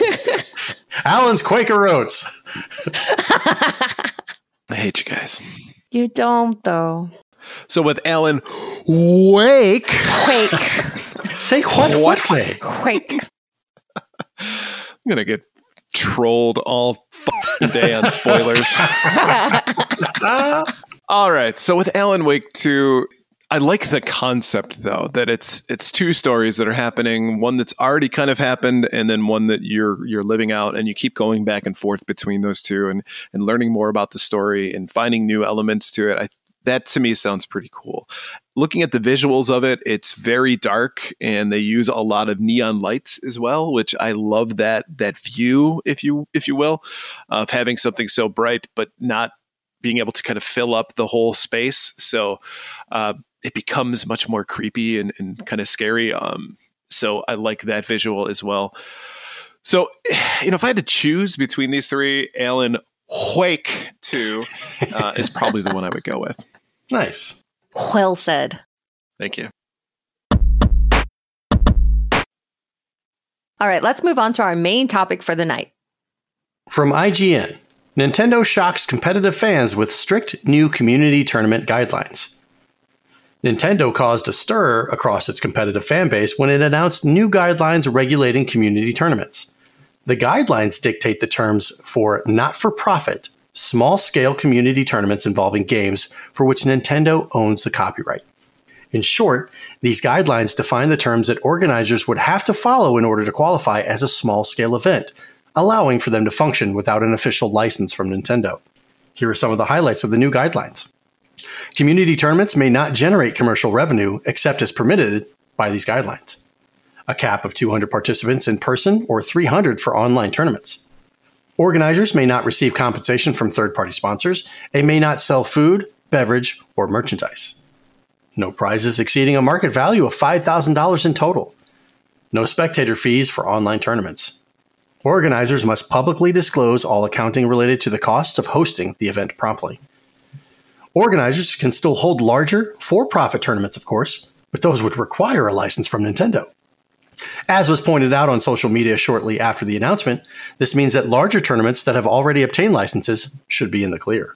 D: Alan's Quaker Oats.
C: I hate you guys.
B: You don't, though.
C: So with Alan Wake.
B: Quake.
D: Say what way?
B: Quake.
C: I'm going to get trolled all day on spoilers. All right. So with Alan Wake 2, I like the concept, though, that it's two stories that are happening, one that's already kind of happened and then one that you're living out, and you keep going back and forth between those two and learning more about the story and finding new elements to it. That to me sounds pretty cool. Looking at the visuals of it, it's very dark and they use a lot of neon lights as well, which I love that view, if you will, of having something so bright but not being able to kind of fill up the whole space. So it becomes much more creepy and kind of scary. So I like that visual as well. So, if I had to choose between these three, Alan Wake 2 is probably the one I would go with.
D: Nice.
B: Well said.
C: Thank you.
B: All right, let's move on to our main topic for the night.
D: From IGN, Nintendo shocks competitive fans with strict new community tournament guidelines. Nintendo caused a stir across its competitive fan base when it announced new guidelines regulating community tournaments. The guidelines dictate the terms for not-for-profit, small-scale community tournaments involving games for which Nintendo owns the copyright. In short, these guidelines define the terms that organizers would have to follow in order to qualify as a small-scale event, allowing for them to function without an official license from Nintendo. Here are some of the highlights of the new guidelines. Community tournaments may not generate commercial revenue except as permitted by these guidelines. A cap of 200 participants in person or 300 for online tournaments. Organizers may not receive compensation from third-party sponsors and may not sell food, beverage, or merchandise. No prizes exceeding a market value of $5,000 in total. No spectator fees for online tournaments. Organizers must publicly disclose all accounting related to the costs of hosting the event promptly. Organizers can still hold larger, for-profit tournaments, of course, but those would require a license from Nintendo. As was pointed out on social media shortly after the announcement, this means that larger tournaments that have already obtained licenses should be in the clear.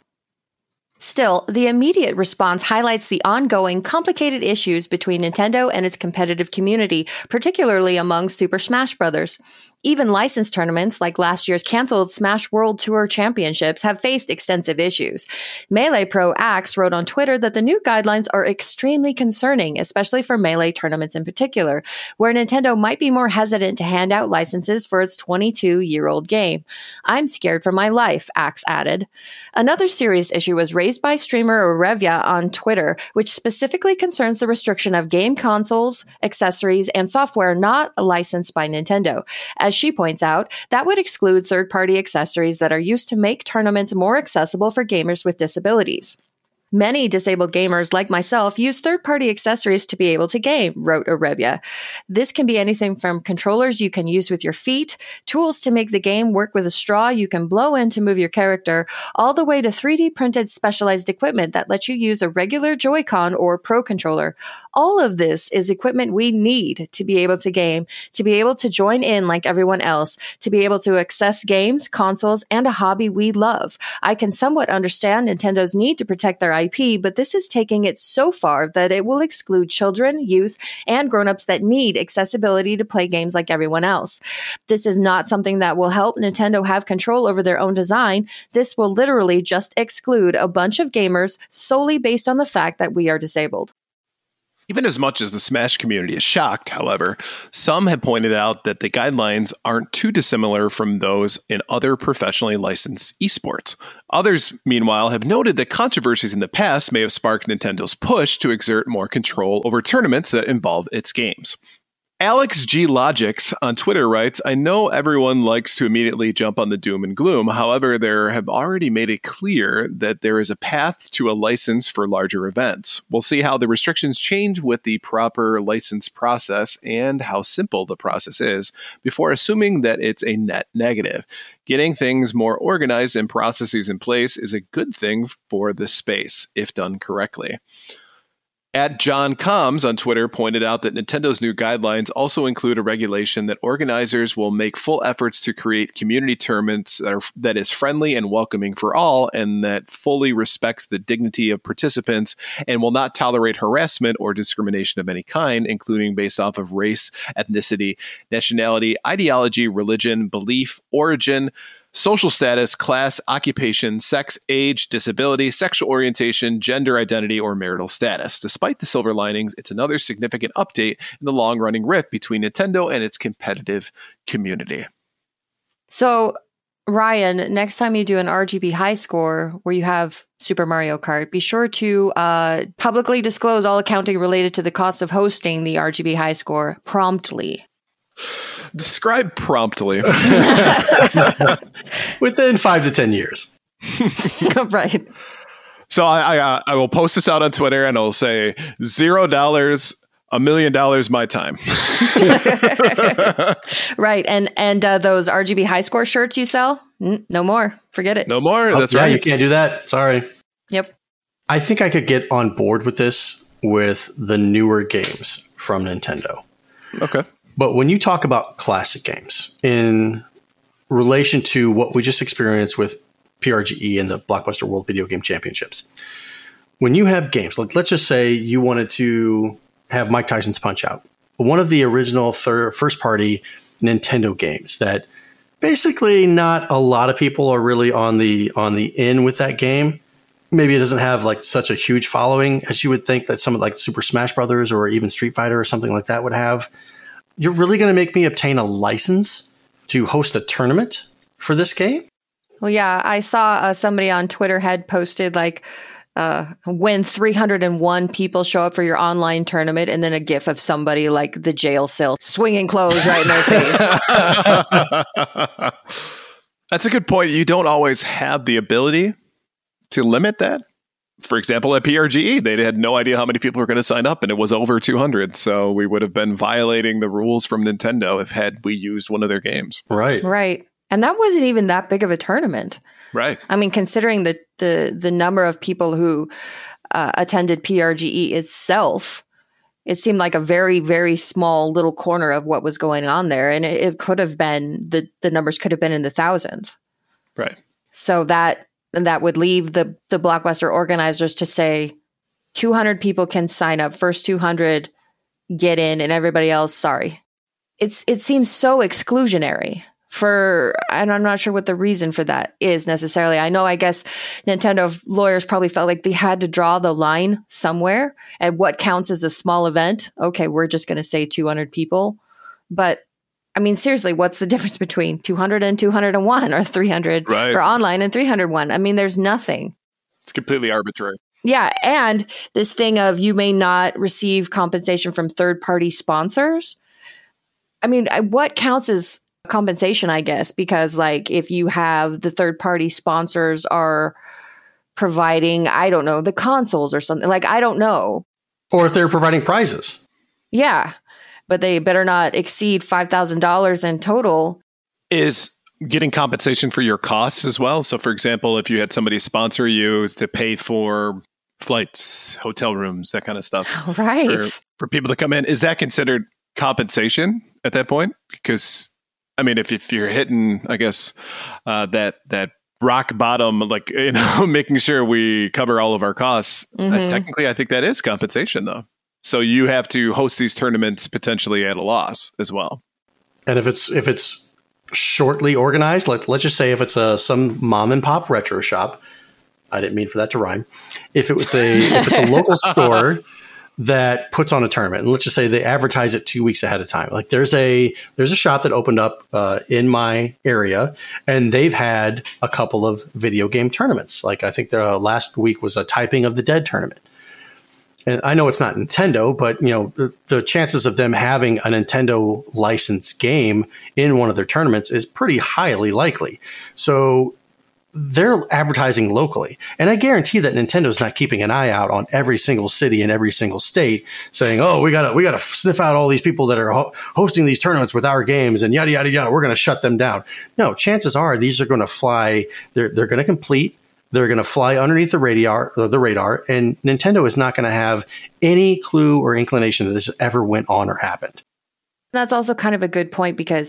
B: Still, the immediate response highlights the ongoing, complicated issues between Nintendo and its competitive community, particularly among Super Smash Bros. Even licensed tournaments, like last year's canceled Smash World Tour Championships, have faced extensive issues. Melee Pro Axe wrote on Twitter that the new guidelines are extremely concerning, especially for Melee tournaments in particular, where Nintendo might be more hesitant to hand out licenses for its 22-year-old game. I'm scared for my life, Axe added. Another serious issue was raised by streamer Arevia on Twitter, which specifically concerns the restriction of game consoles, accessories, and software not licensed by Nintendo. As she points out, that would exclude third-party accessories that are used to make tournaments more accessible for gamers with disabilities. Many disabled gamers like myself use third-party accessories to be able to game, wrote Arevia. This can be anything from controllers you can use with your feet, tools to make the game work with a straw you can blow in to move your character, all the way to 3D printed specialized equipment that lets you use a regular Joy-Con or Pro controller. All of this is equipment we need to be able to game, to be able to join in like everyone else, to be able to access games, consoles, and a hobby we love. I can somewhat understand Nintendo's need to protect their IP, but this is taking it so far that it will exclude children, youth, and grown-ups that need accessibility to play games like everyone else. This is not something that will help Nintendo have control over their own design. This will literally just exclude a bunch of gamers solely based on the fact that we are disabled.
C: Even as much as the Smash community is shocked, however, some have pointed out that the guidelines aren't too dissimilar from those in other professionally licensed esports. Others, meanwhile, have noted that controversies in the past may have sparked Nintendo's push to exert more control over tournaments that involve its games. Alex G. Logics on Twitter writes, I know everyone likes to immediately jump on the doom and gloom. However, there have already made it clear that there is a path to a license for larger events. We'll see how the restrictions change with the proper license process and how simple the process is before assuming that it's a net negative. Getting things more organized and processes in place is a good thing for the space, if done correctly. At John Combs on Twitter pointed out that Nintendo's new guidelines also include a regulation that organizers will make full efforts to create community tournaments that is friendly and welcoming for all and that fully respects the dignity of participants and will not tolerate harassment or discrimination of any kind, including based off of race, ethnicity, nationality, ideology, religion, belief, origin, social status, class, occupation, sex, age, disability, sexual orientation, gender identity, or marital status. Despite the silver linings, it's another significant update in the long-running rift between Nintendo and its competitive community.
B: So, Ryan, next time you do an RGB high score where you have Super Mario Kart, be sure to publicly disclose all accounting related to the cost of hosting the RGB high score promptly.
C: Describe promptly.
D: Within 5 to 10 years.
B: Right.
C: So I will post this out on Twitter and I'll say $0, $1 million my time.
B: Right. And those RGB high score shirts you sell? No more. Forget it.
C: No more. That's right.
D: You can't do that. Sorry.
B: Yep.
D: I think I could get on board with this with the newer games from Nintendo.
C: Okay.
D: But when you talk about classic games in relation to what we just experienced with PRGE and the Blockbuster World Video Game Championships, when you have games, let's just say you wanted to have Mike Tyson's Punch-Out, one of the original first-party Nintendo games that basically not a lot of people are really on the in with that game. Maybe it doesn't have like such a huge following as you would think that some of like Super Smash Brothers or even Street Fighter or something like that would have. You're really going to make me obtain a license to host a tournament for this game?
B: Well, yeah, I saw somebody on Twitter had posted like when 301 people show up for your online tournament, and then a gif of somebody like the jail cell swinging clothes right in their face.
C: That's a good point. You don't always have the ability to limit that. For example, at PRGE, they had no idea how many people were going to sign up, and it was over 200. So we would have been violating the rules from Nintendo if had we used one of their games.
D: Right.
B: Right. And that wasn't even that big of a tournament.
C: Right.
B: I mean, considering the number of people who attended PRGE itself, it seemed like a very, very small little corner of what was going on there. And it could have been, the numbers could have been in the thousands.
C: Right.
B: So that would leave the Blockbuster organizers to say 200 people can sign up, first 200 get in, and everybody else, sorry. It seems so exclusionary. And I'm not sure what the reason for that is necessarily. I guess Nintendo lawyers probably felt like they had to draw the line somewhere at what counts as a small event. Okay, we're just going to say 200 people. But I mean, seriously, what's the difference between 200 and 201 or 300 for online and 301? I mean, there's nothing.
C: It's completely arbitrary.
B: Yeah. And this thing of you may not receive compensation from third-party sponsors. I mean, what counts as compensation, I guess, because like if you have the third-party sponsors are providing, I don't know, the consoles or something, like, I don't know.
D: Or if they're providing prizes.
B: Yeah. But they better not exceed $5,000 in total.
C: Is getting compensation for your costs as well? So, for example, if you had somebody sponsor you to pay for flights, hotel rooms, that kind of stuff.
B: Right.
C: For people to come in, is that considered compensation at that point? Because, I mean, if you're hitting, I guess, that rock bottom, like, making sure we cover all of our costs, technically, I think that is compensation, though. So you have to host these tournaments potentially at a loss as well. And
D: if it's shortly organized, let's just say if it's some mom and pop retro shop, I didn't mean for that to rhyme. If it's a local store that puts on a tournament, and let's just say they advertise it 2 weeks ahead of time. Like there's a shop that opened up in my area, and they've had a couple of video game tournaments. Like I think the last week was a Typing of the Dead tournament. And I know it's not Nintendo, but the chances of them having a Nintendo licensed game in one of their tournaments is pretty highly likely. So they're advertising locally. And I guarantee that Nintendo's not keeping an eye out on every single city in every single state saying, oh, we gotta sniff out all these people that are hosting these tournaments with our games and yada, yada, yada. We're going to shut them down. No, chances are these are going to fly. They're going to complete. They're going to fly underneath the radar, and Nintendo is not going to have any clue or inclination that this ever went on or happened.
B: That's also kind of a good point because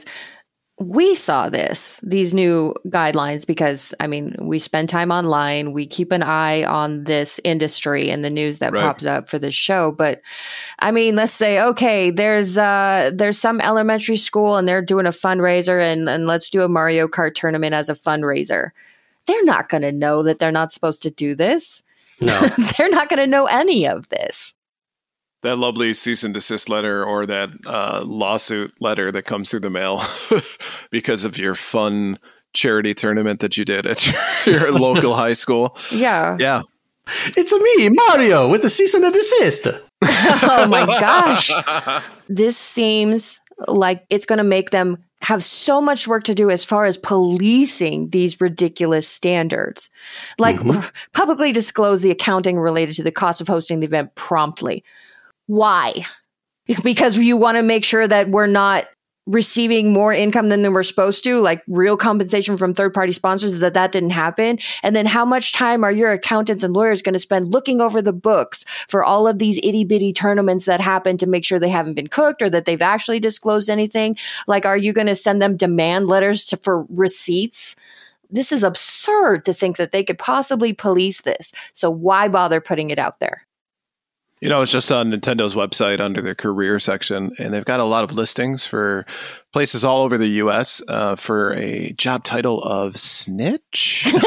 B: we saw these new guidelines because, I mean, we spend time online. We keep an eye on this industry and the news that pops up for this show. But I mean, let's say, okay, there's some elementary school and they're doing a fundraiser and let's do a Mario Kart tournament as a fundraiser. They're not going to know that they're not supposed to do this.
D: No.
B: They're not going to know any of this.
C: That lovely cease and desist letter or that lawsuit letter that comes through the mail because of your fun charity tournament that you did at your local high school.
B: Yeah.
C: Yeah.
D: It's me, Mario, with the cease and desist.
B: Oh my gosh. This seems like it's going to make them have so much work to do as far as policing these ridiculous standards. Like publicly disclose the accounting related to the cost of hosting the event promptly. Why? Because you want to make sure that we're not receiving more income than we're supposed to, like real compensation from third-party sponsors, that didn't happen. And then how much time are your accountants and lawyers going to spend looking over the books for all of these itty-bitty tournaments that happen to make sure they haven't been cooked or that they've actually disclosed anything? Like, are you going to send them demand letters for receipts? This is absurd to think that they could possibly police this. So why bother putting it out there?
C: You know, it's just on Nintendo's website under their career section, and they've got a lot of listings for places all over the U.S. For a job title of snitch.
B: You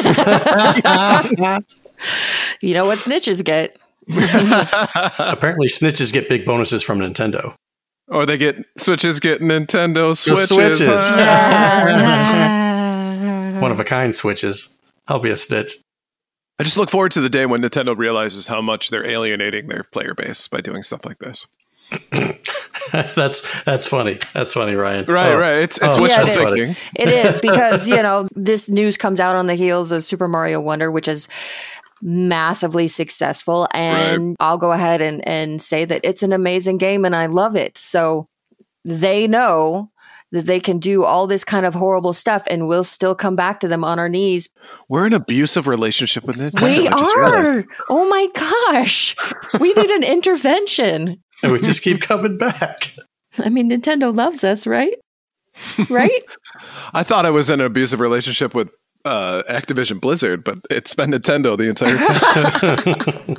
B: know what snitches get.
D: Apparently, snitches get big bonuses from Nintendo.
F: Or they get Nintendo Switches.
D: One of a kind switches. I'll be a snitch.
C: I just look forward to the day when Nintendo realizes how much they're alienating their player base by doing stuff like this.
D: That's funny. That's funny, Ryan.
C: Right. It's wishful thinking.
B: It is because, this news comes out on the heels of Super Mario Wonder, which is massively successful. And I'll go ahead and say that it's an amazing game and I love it. So they know that they can do all this kind of horrible stuff and we'll still come back to them on our knees.
C: We're in an abusive relationship with Nintendo.
B: We are. Oh my gosh. We need an intervention.
D: And we just keep coming back.
B: I mean, Nintendo loves us, right? Right?
C: I thought I was in an abusive relationship with Activision Blizzard, but it's been Nintendo the entire time.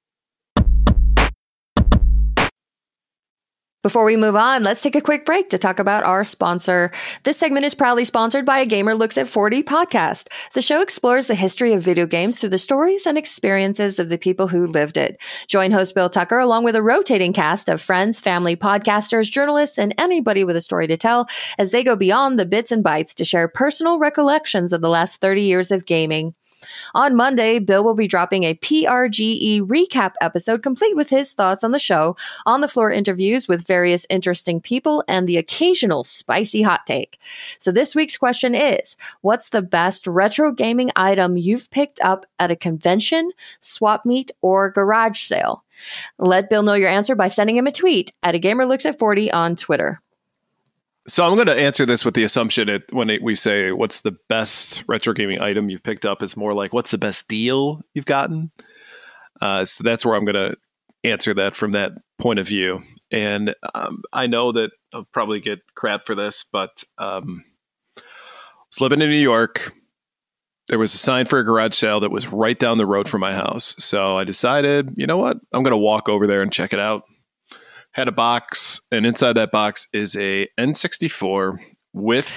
B: Before we move on, let's take a quick break to talk about our sponsor. This segment is proudly sponsored by A Gamer Looks at 40 podcast. The show explores the history of video games through the stories and experiences of the people who lived it. Join host Bill Tucker along with a rotating cast of friends, family, podcasters, journalists, and anybody with a story to tell as they go beyond the bits and bytes to share personal recollections of the last 30 years of gaming. On Monday, Bill will be dropping a PRGE recap episode complete with his thoughts on the show, on-the-floor interviews with various interesting people, and the occasional spicy hot take. So this week's question is, what's the best retro gaming item you've picked up at a convention, swap meet, or garage sale? Let Bill know your answer by sending him a tweet at A Gamer Looks at 40 on Twitter.
C: So I'm going to answer this with the assumption when we say what's the best retro gaming item you've picked up is more like what's the best deal you've gotten. So that's where I'm going to answer that from that point of view. And I know that I'll probably get crap for this, but I was living in New York. There was a sign for a garage sale that was right down the road from my house. So I decided, you know what? I'm going to walk over there and check it out. Had a box, and inside that box is a N64 with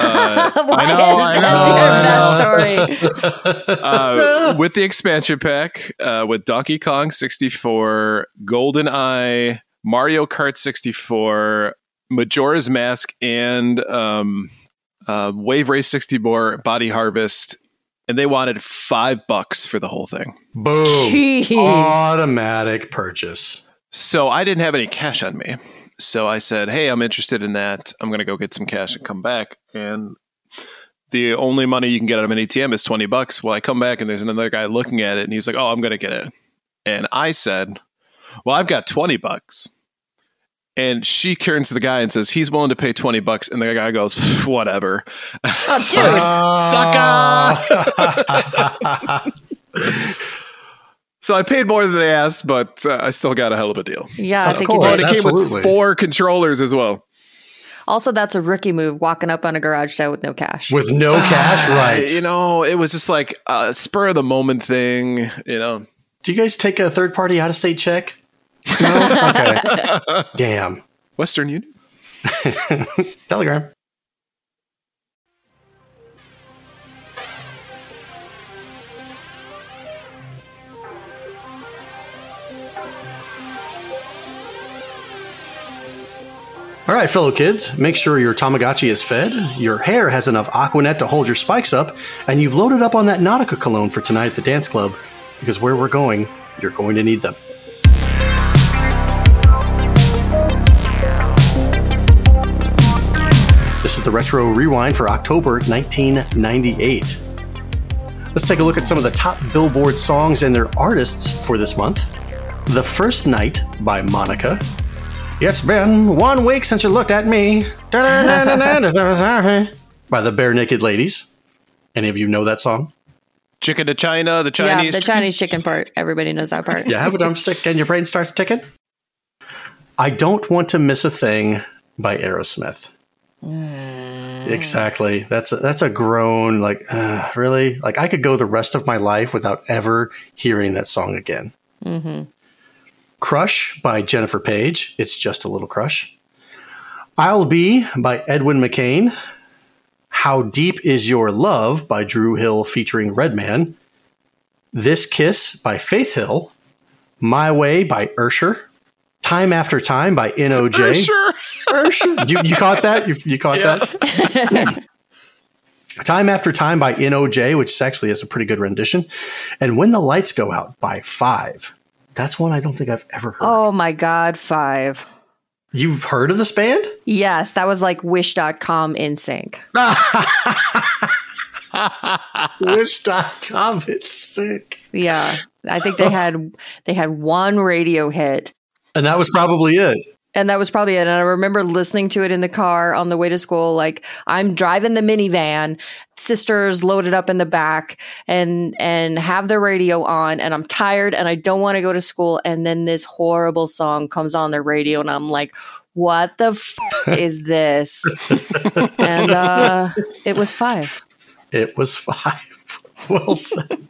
C: with the expansion pack with Donkey Kong 64, GoldenEye, Mario Kart 64, Majora's Mask, and Wave Race 64, Body Harvest, and they wanted $5 for the whole thing.
D: Boom!
B: Jeez.
D: Automatic purchase.
C: So I didn't have any cash on me. So I said, hey, I'm interested in that. I'm going to go get some cash and come back. And the only money you can get out of an ATM is $20. Well, I come back and there's another guy looking at it and he's like, oh, I'm going to get it. And I said, well, I've got $20. And she turns to the guy and says, he's willing to pay $20. And the guy goes, whatever.
B: Oh, dude.
C: Sucker. So I paid more than they asked, but I still got a hell of a deal.
B: Yeah, I think
C: you
B: did.
C: It came with 4 controllers as well.
B: Also, that's a rookie move, walking up on a garage sale with no cash.
D: With no cash, right.
C: It was just like a spur of the moment thing, Do
D: you guys take a third-party out-of-state check? No? Okay. Damn.
C: Western Union?
D: Telegram. All right, fellow kids, make sure your Tamagotchi is fed, your hair has enough Aquanet to hold your spikes up, and you've loaded up on that Nautica cologne for tonight at the dance club, because where we're going, you're going to need them. This is the Retro Rewind for October 1998. Let's take a look at some of the top Billboard songs and their artists for this month. The First Night by Monica. It's been 1 week since you looked at me. By the Bare Naked Ladies. Any of you know that song?
C: Chicken to China, the Chinese.
B: Yeah, the Chinese chicken part. Everybody knows that part.
D: You have a drumstick and your brain starts ticking? I Don't Want to Miss a Thing by Aerosmith. Exactly. That's a groan. Like, really? Like, I could go the rest of my life without ever hearing that song again. Mm-hmm. Crush by Jennifer Page. It's Just a Little Crush. I'll Be by Edwin McCain. How Deep Is Your Love by Drew Hill featuring Redman. This Kiss by Faith Hill. My Way by Usher. Time After Time by N.O.J. Usher. You caught that? You caught that? Time After Time by N.O.J., which actually is a pretty good rendition. And When the Lights Go Out by Five. That's one I don't think I've ever heard.
B: Oh my God, Five.
D: You've heard of this band?
B: Yes, that was like Wish.com in sync.
D: Wish.com in sync.
B: Yeah, I think they had one radio hit.
D: And that was probably it.
B: And that was probably it. And I remember listening to it in the car on the way to school. Like, I'm driving the minivan, sisters loaded up in the back and have the radio on, and I'm tired and I don't want to go to school. And then this horrible song comes on the radio and I'm like, what the is this? And it was Five.
D: It was Five. Well said.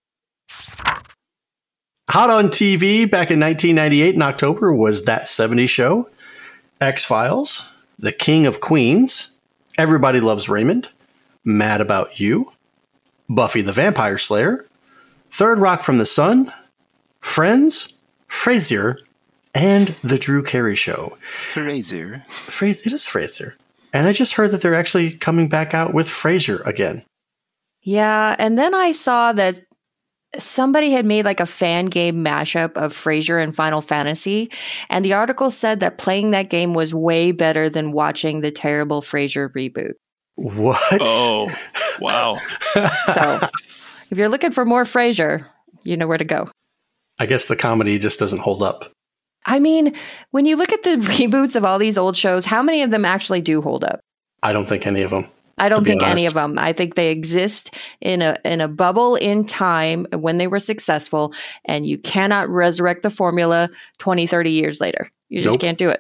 D: Hot on TV back in 1998 in October was That 70s Show, X-Files, The King of Queens, Everybody Loves Raymond, Mad About You, Buffy the Vampire Slayer, Third Rock from the Sun, Friends, Frasier, and The Drew Carey Show.
C: Frasier.
D: It is Frasier. And I just heard that they're actually coming back out with Frasier again.
B: Yeah, and then I saw that somebody had made like a fan game mashup of Frasier and Final Fantasy, and the article said that playing that game was way better than watching the terrible Frasier reboot.
D: What?
C: Oh, wow.
B: So, if you're looking for more Frasier, you know where to go.
D: I guess the comedy just doesn't hold up.
B: I mean, when you look at the reboots of all these old shows, how many of them actually do hold up?
D: I don't think any of them.
B: I don't think any of them. I think they exist in a bubble in time when they were successful, and you cannot resurrect the formula 20, 30 years later. You just can't do it.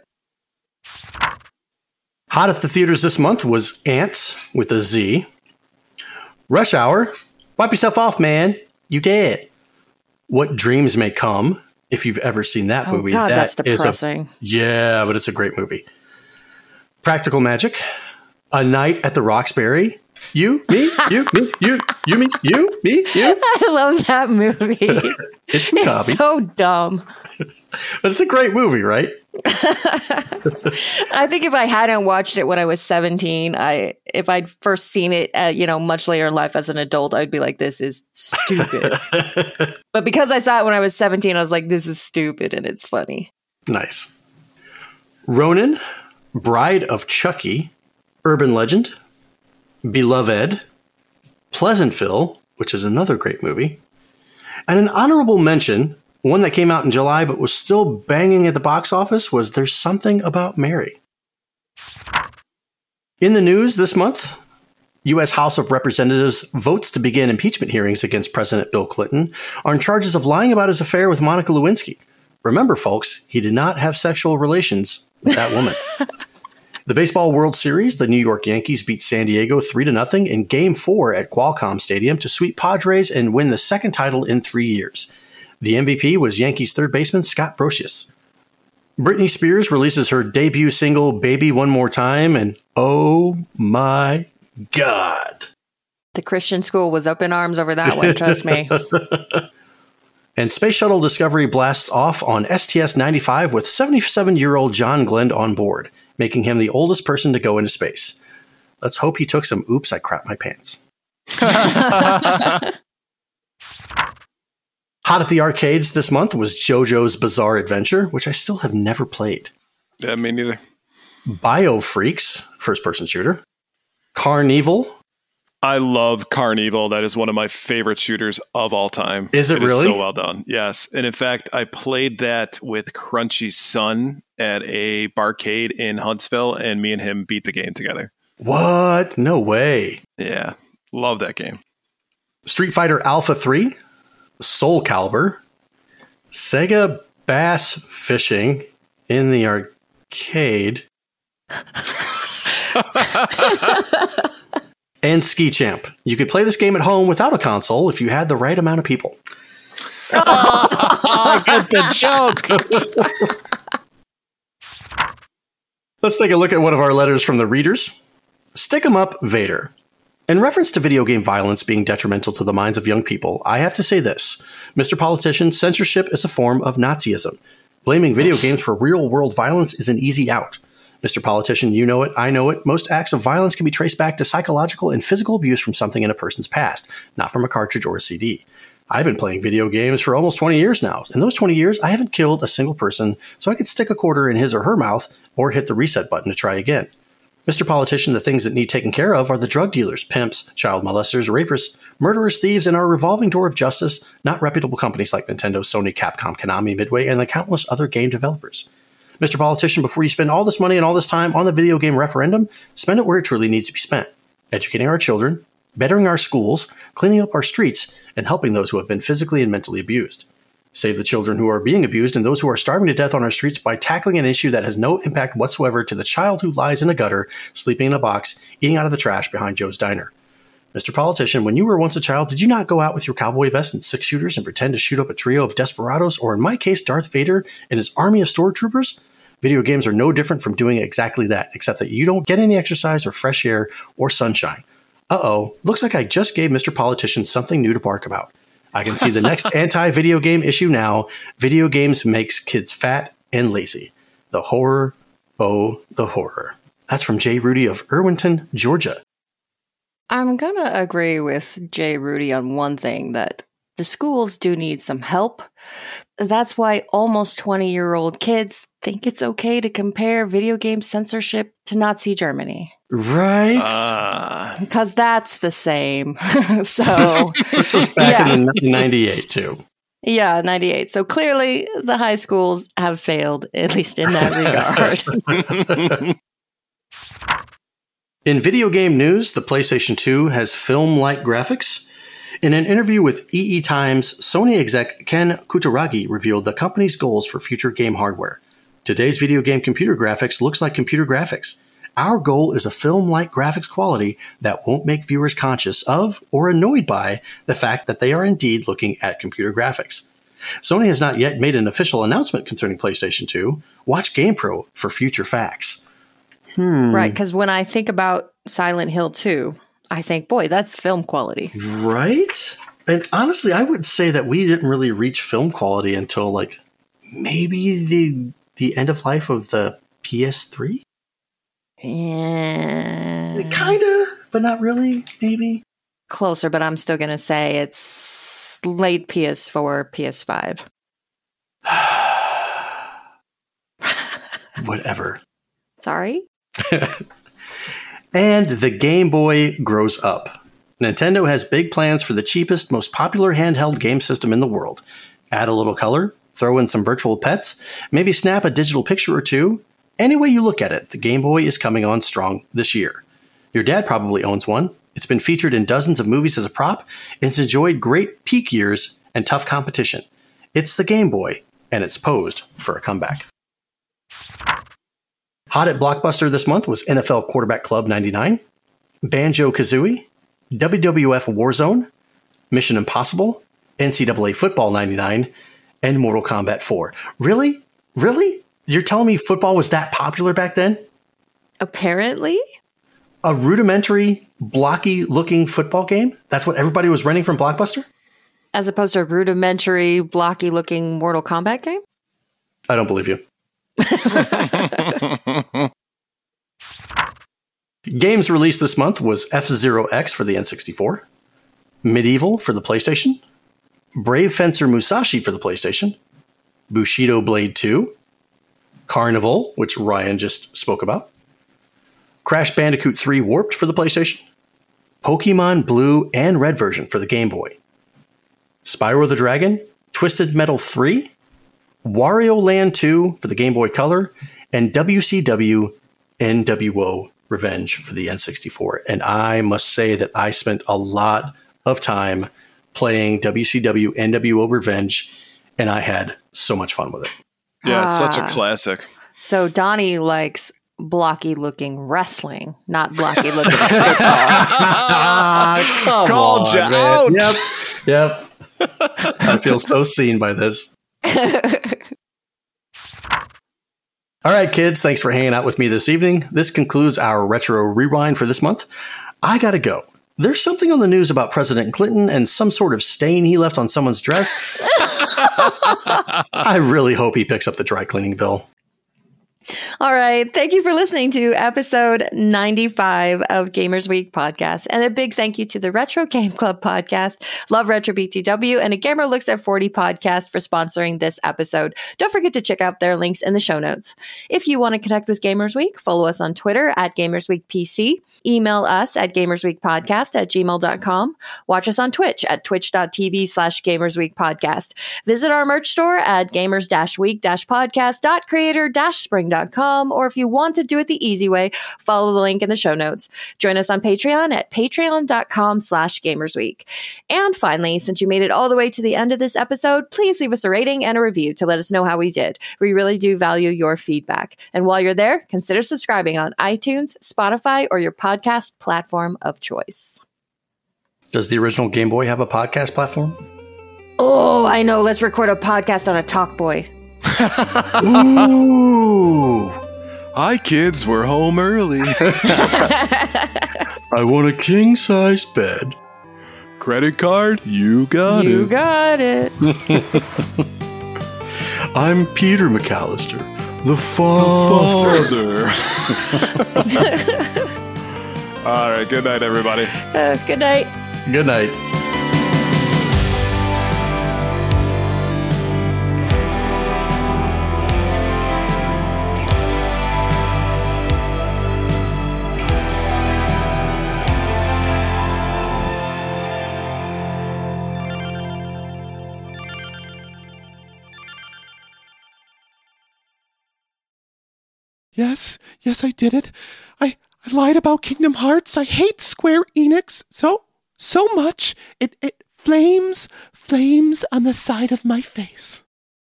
D: Hot at the theaters this month was Ants with a Z. Rush Hour. Wipe yourself off, man. You dead. What Dreams May Come. If you've ever seen that movie.
B: God, that's depressing.
D: Yeah, but it's a great movie. Practical Magic. A Night at the Roxbury. You, me, you, me, you, me, you, me, you.
B: I love that movie.
D: It's
B: so dumb.
D: But it's a great movie, right?
B: I think if I hadn't watched it when I was 17, if I'd first seen it, much later in life as an adult, I'd be like, this is stupid. But because I saw it when I was 17, I was like, this is stupid and it's funny.
D: Nice. Ronan, Bride of Chucky, Urban Legend, Beloved, Pleasantville, which is another great movie, and an honorable mention, one that came out in July but was still banging at the box office, was There's Something About Mary. In the news this month, U.S. House of Representatives votes to begin impeachment hearings against President Bill Clinton on charges of lying about his affair with Monica Lewinsky. Remember, folks, he did not have sexual relations with that woman. The Baseball World Series, the New York Yankees beat San Diego 3-0 in Game 4 at Qualcomm Stadium to sweep Padres and win the second title in 3 years. The MVP was Yankees third baseman Scott Brosius. Britney Spears releases her debut single, Baby One More Time, and oh my God.
B: The Christian school was up in arms over that one, trust me.
D: And Space Shuttle Discovery blasts off on STS-95 with 77-year-old John Glenn on board, making him the oldest person to go into space. Let's hope he took some oops, I crapped my pants. Hot at the arcades this month was JoJo's Bizarre Adventure, which I still have never played.
C: Yeah, me neither.
D: BioFreaks, first-person shooter. Carnival.
C: I love Carnival. That is one of my favorite shooters of all time.
D: Is it really?
C: So well done. Yes. And in fact, I played that with Crunchy's son at a barcade in Huntsville, and me and him beat the game together.
D: What? No way.
C: Yeah. Love that game.
D: Street Fighter Alpha 3. Soul Calibur. Sega Bass Fishing in the arcade. And Ski Champ. You could play this game at home without a console if you had the right amount of people.
C: I get the joke.
D: Let's take a look at one of our letters from the readers. Stick 'em up, Vader. In reference to video game violence being detrimental to the minds of young people, I have to say this. Mr. Politician, censorship is a form of Nazism. Blaming video games for real-world violence is an easy out. Mr. Politician, you know it, I know it. Most acts of violence can be traced back to psychological and physical abuse from something in a person's past, not from a cartridge or a CD. I've been playing video games for almost 20 years now. In those 20 years, I haven't killed a single person, so I could stick a quarter in his or her mouth or hit the reset button to try again. Mr. Politician, the things that need taken care of are the drug dealers, pimps, child molesters, rapists, murderers, thieves, and our revolving door of justice, not reputable companies like Nintendo, Sony, Capcom, Konami, Midway, and the countless other game developers. Mr. Politician, before you spend all this money and all this time on the video game referendum, spend it where it truly needs to be spent. Educating our children, bettering our schools, cleaning up our streets, and helping those who have been physically and mentally abused. Save the children who are being abused and those who are starving to death on our streets by tackling an issue that has no impact whatsoever to the child who lies in a gutter, sleeping in a box, eating out of the trash behind Joe's Diner. Mr. Politician, when you were once a child, did you not go out with your cowboy vest and six-shooters and pretend to shoot up a trio of desperados, or in my case, Darth Vader and his army of stormtroopers? Video games are no different from doing exactly that, except that you don't get any exercise or fresh air or sunshine. Uh-oh, looks like I just gave Mr. Politician something new to bark about. I can see the next anti-video game issue now. Video games makes kids fat and lazy. The horror, oh, the horror. That's from Jay Rudy of Irwinton, Georgia.
B: I'm going to agree with Jay Rudy on one thing, that the schools do need some help. That's why almost 20-year-old kids think it's okay to compare video game censorship to Nazi Germany.
D: Right?
B: Because that's the same. So
D: this was back in 98, too.
B: Yeah, 98. So clearly the high schools have failed, at least in that regard.
D: In video game news, the PlayStation 2 has film-like graphics. In an interview with EE Times, Sony exec Ken Kutaragi revealed the company's goals for future game hardware. Today's video game computer graphics looks like computer graphics. Our goal is a film-like graphics quality that won't make viewers conscious of or annoyed by the fact that they are indeed looking at computer graphics. Sony has not yet made an official announcement concerning PlayStation 2. Watch GamePro for future facts.
B: Right, because when I think about Silent Hill 2, I think, boy, that's film quality.
D: Right? And honestly, I would say that we didn't really reach film quality until like maybe the end of life of the PS3?
B: Yeah.
D: Kind of, but not really, maybe.
B: Closer, but I'm still going to say it's late PS4, PS5.
D: Whatever.
B: Sorry?
D: And the Game Boy grows up. Nintendo has big plans for the cheapest, most popular handheld game system in the world. Add a little color, throw in some virtual pets, maybe snap a digital picture or two. Any way you look at it, the Game Boy is coming on strong this year. Your dad probably owns one. It's been featured in dozens of movies as a prop. It's enjoyed great peak years and tough competition. It's the Game Boy, and it's posed for a comeback. Hot at Blockbuster this month was NFL Quarterback Club 99, Banjo-Kazooie, WWF Warzone, Mission Impossible, NCAA Football 99, and Mortal Kombat 4. Really? Really? You're telling me football was that popular back then?
B: Apparently.
D: A rudimentary, blocky-looking football game? That's what everybody was renting from Blockbuster?
B: As opposed to a rudimentary, blocky-looking Mortal Kombat game?
D: I don't believe you. Games released this month was F-Zero X for the N64, Medieval for the PlayStation, Brave Fencer Musashi for the PlayStation, Bushido Blade 2, Carnival, which Ryan just spoke about, Crash Bandicoot 3 Warped for the PlayStation, Pokemon Blue and Red version for the Game Boy, Spyro the Dragon, Twisted Metal 3, Wario Land 2 for the Game Boy Color, and WCW NWO Revenge for the N64. And I must say that I spent a lot of time playing WCW NWO Revenge, and I had so much fun with it.
C: Yeah, it's such a classic.
B: So Donnie likes blocky-looking wrestling, not blocky-looking football.
C: Called you out.
D: Yep. I feel so seen by this. All right, kids, thanks for hanging out with me this evening. This concludes our Retro Rewind for this month. I gotta go. There's something on the news about President Clinton and some sort of stain he left on someone's dress. I really hope he picks up the dry cleaning bill.
B: All right. Thank you for listening to episode 95 of Gamers Week podcast. And a big thank you to the Retro Game Club podcast, Love Retro BTW, and A Gamer Looks at 40 podcast for sponsoring this episode. Don't forget to check out their links in the show notes. If you want to connect with Gamers Week, follow us on Twitter at GamersWeekPC. Email us at gamersweekpodcast@gmail.com. Watch us on Twitch at twitch.tv/gamersweekpodcast. Visit our merch store at gamers-week-podcast.creator-spring.com. Or if you want to do it the easy way, follow the link in the show notes. Join us on Patreon at patreon.com/gamersweek. And finally, since you made it all the way to the end of this episode, please leave us a rating and a review to let us know how we did. We really do value your feedback. And while you're there, consider subscribing on iTunes, Spotify, or your podcast platform of choice.
D: Does the original Game Boy have a podcast platform?
B: Oh, I know. Let's record a podcast on a Talkboy.
D: Ooh!
C: Hi, kids. We're home early.
D: I want a king-size bed.
C: Credit card? You got it.
B: You got it.
D: I'm Peter McAllister, the father.
C: All right. Good night, everybody.
B: Good night.
D: Good night.
F: Yes, I did it. I lied about Kingdom Hearts. I hate Square Enix so much. It flames on the side of my face.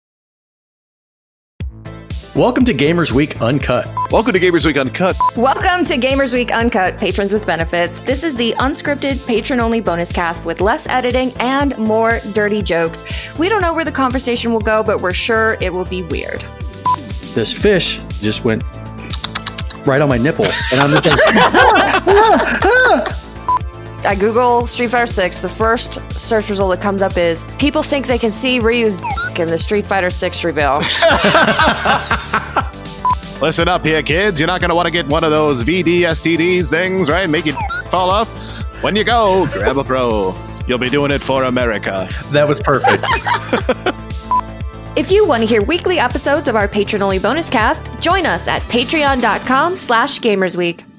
D: Welcome to Gamers Week Uncut.
C: Welcome to Gamers Week Uncut.
B: Welcome to Gamers Week Uncut, patrons with benefits. This is the unscripted, patron-only bonus cast with less editing and more dirty jokes. We don't know where the conversation will go, but we're sure it will be weird.
D: This fish just went right on my nipple, and I'm just like,
B: I Google Street Fighter 6. The first search result that comes up is people think they can see Ryu's dick in the Street Fighter 6 reveal.
C: Listen up here, kids. You're not going to want to get one of those VD STDs things, right? Make your fall off. When you go, grab a pro. You'll be doing it for America.
D: that was perfect.
B: If you want to hear weekly episodes of our patron-only bonus cast, join us at patreon.com/gamersweek.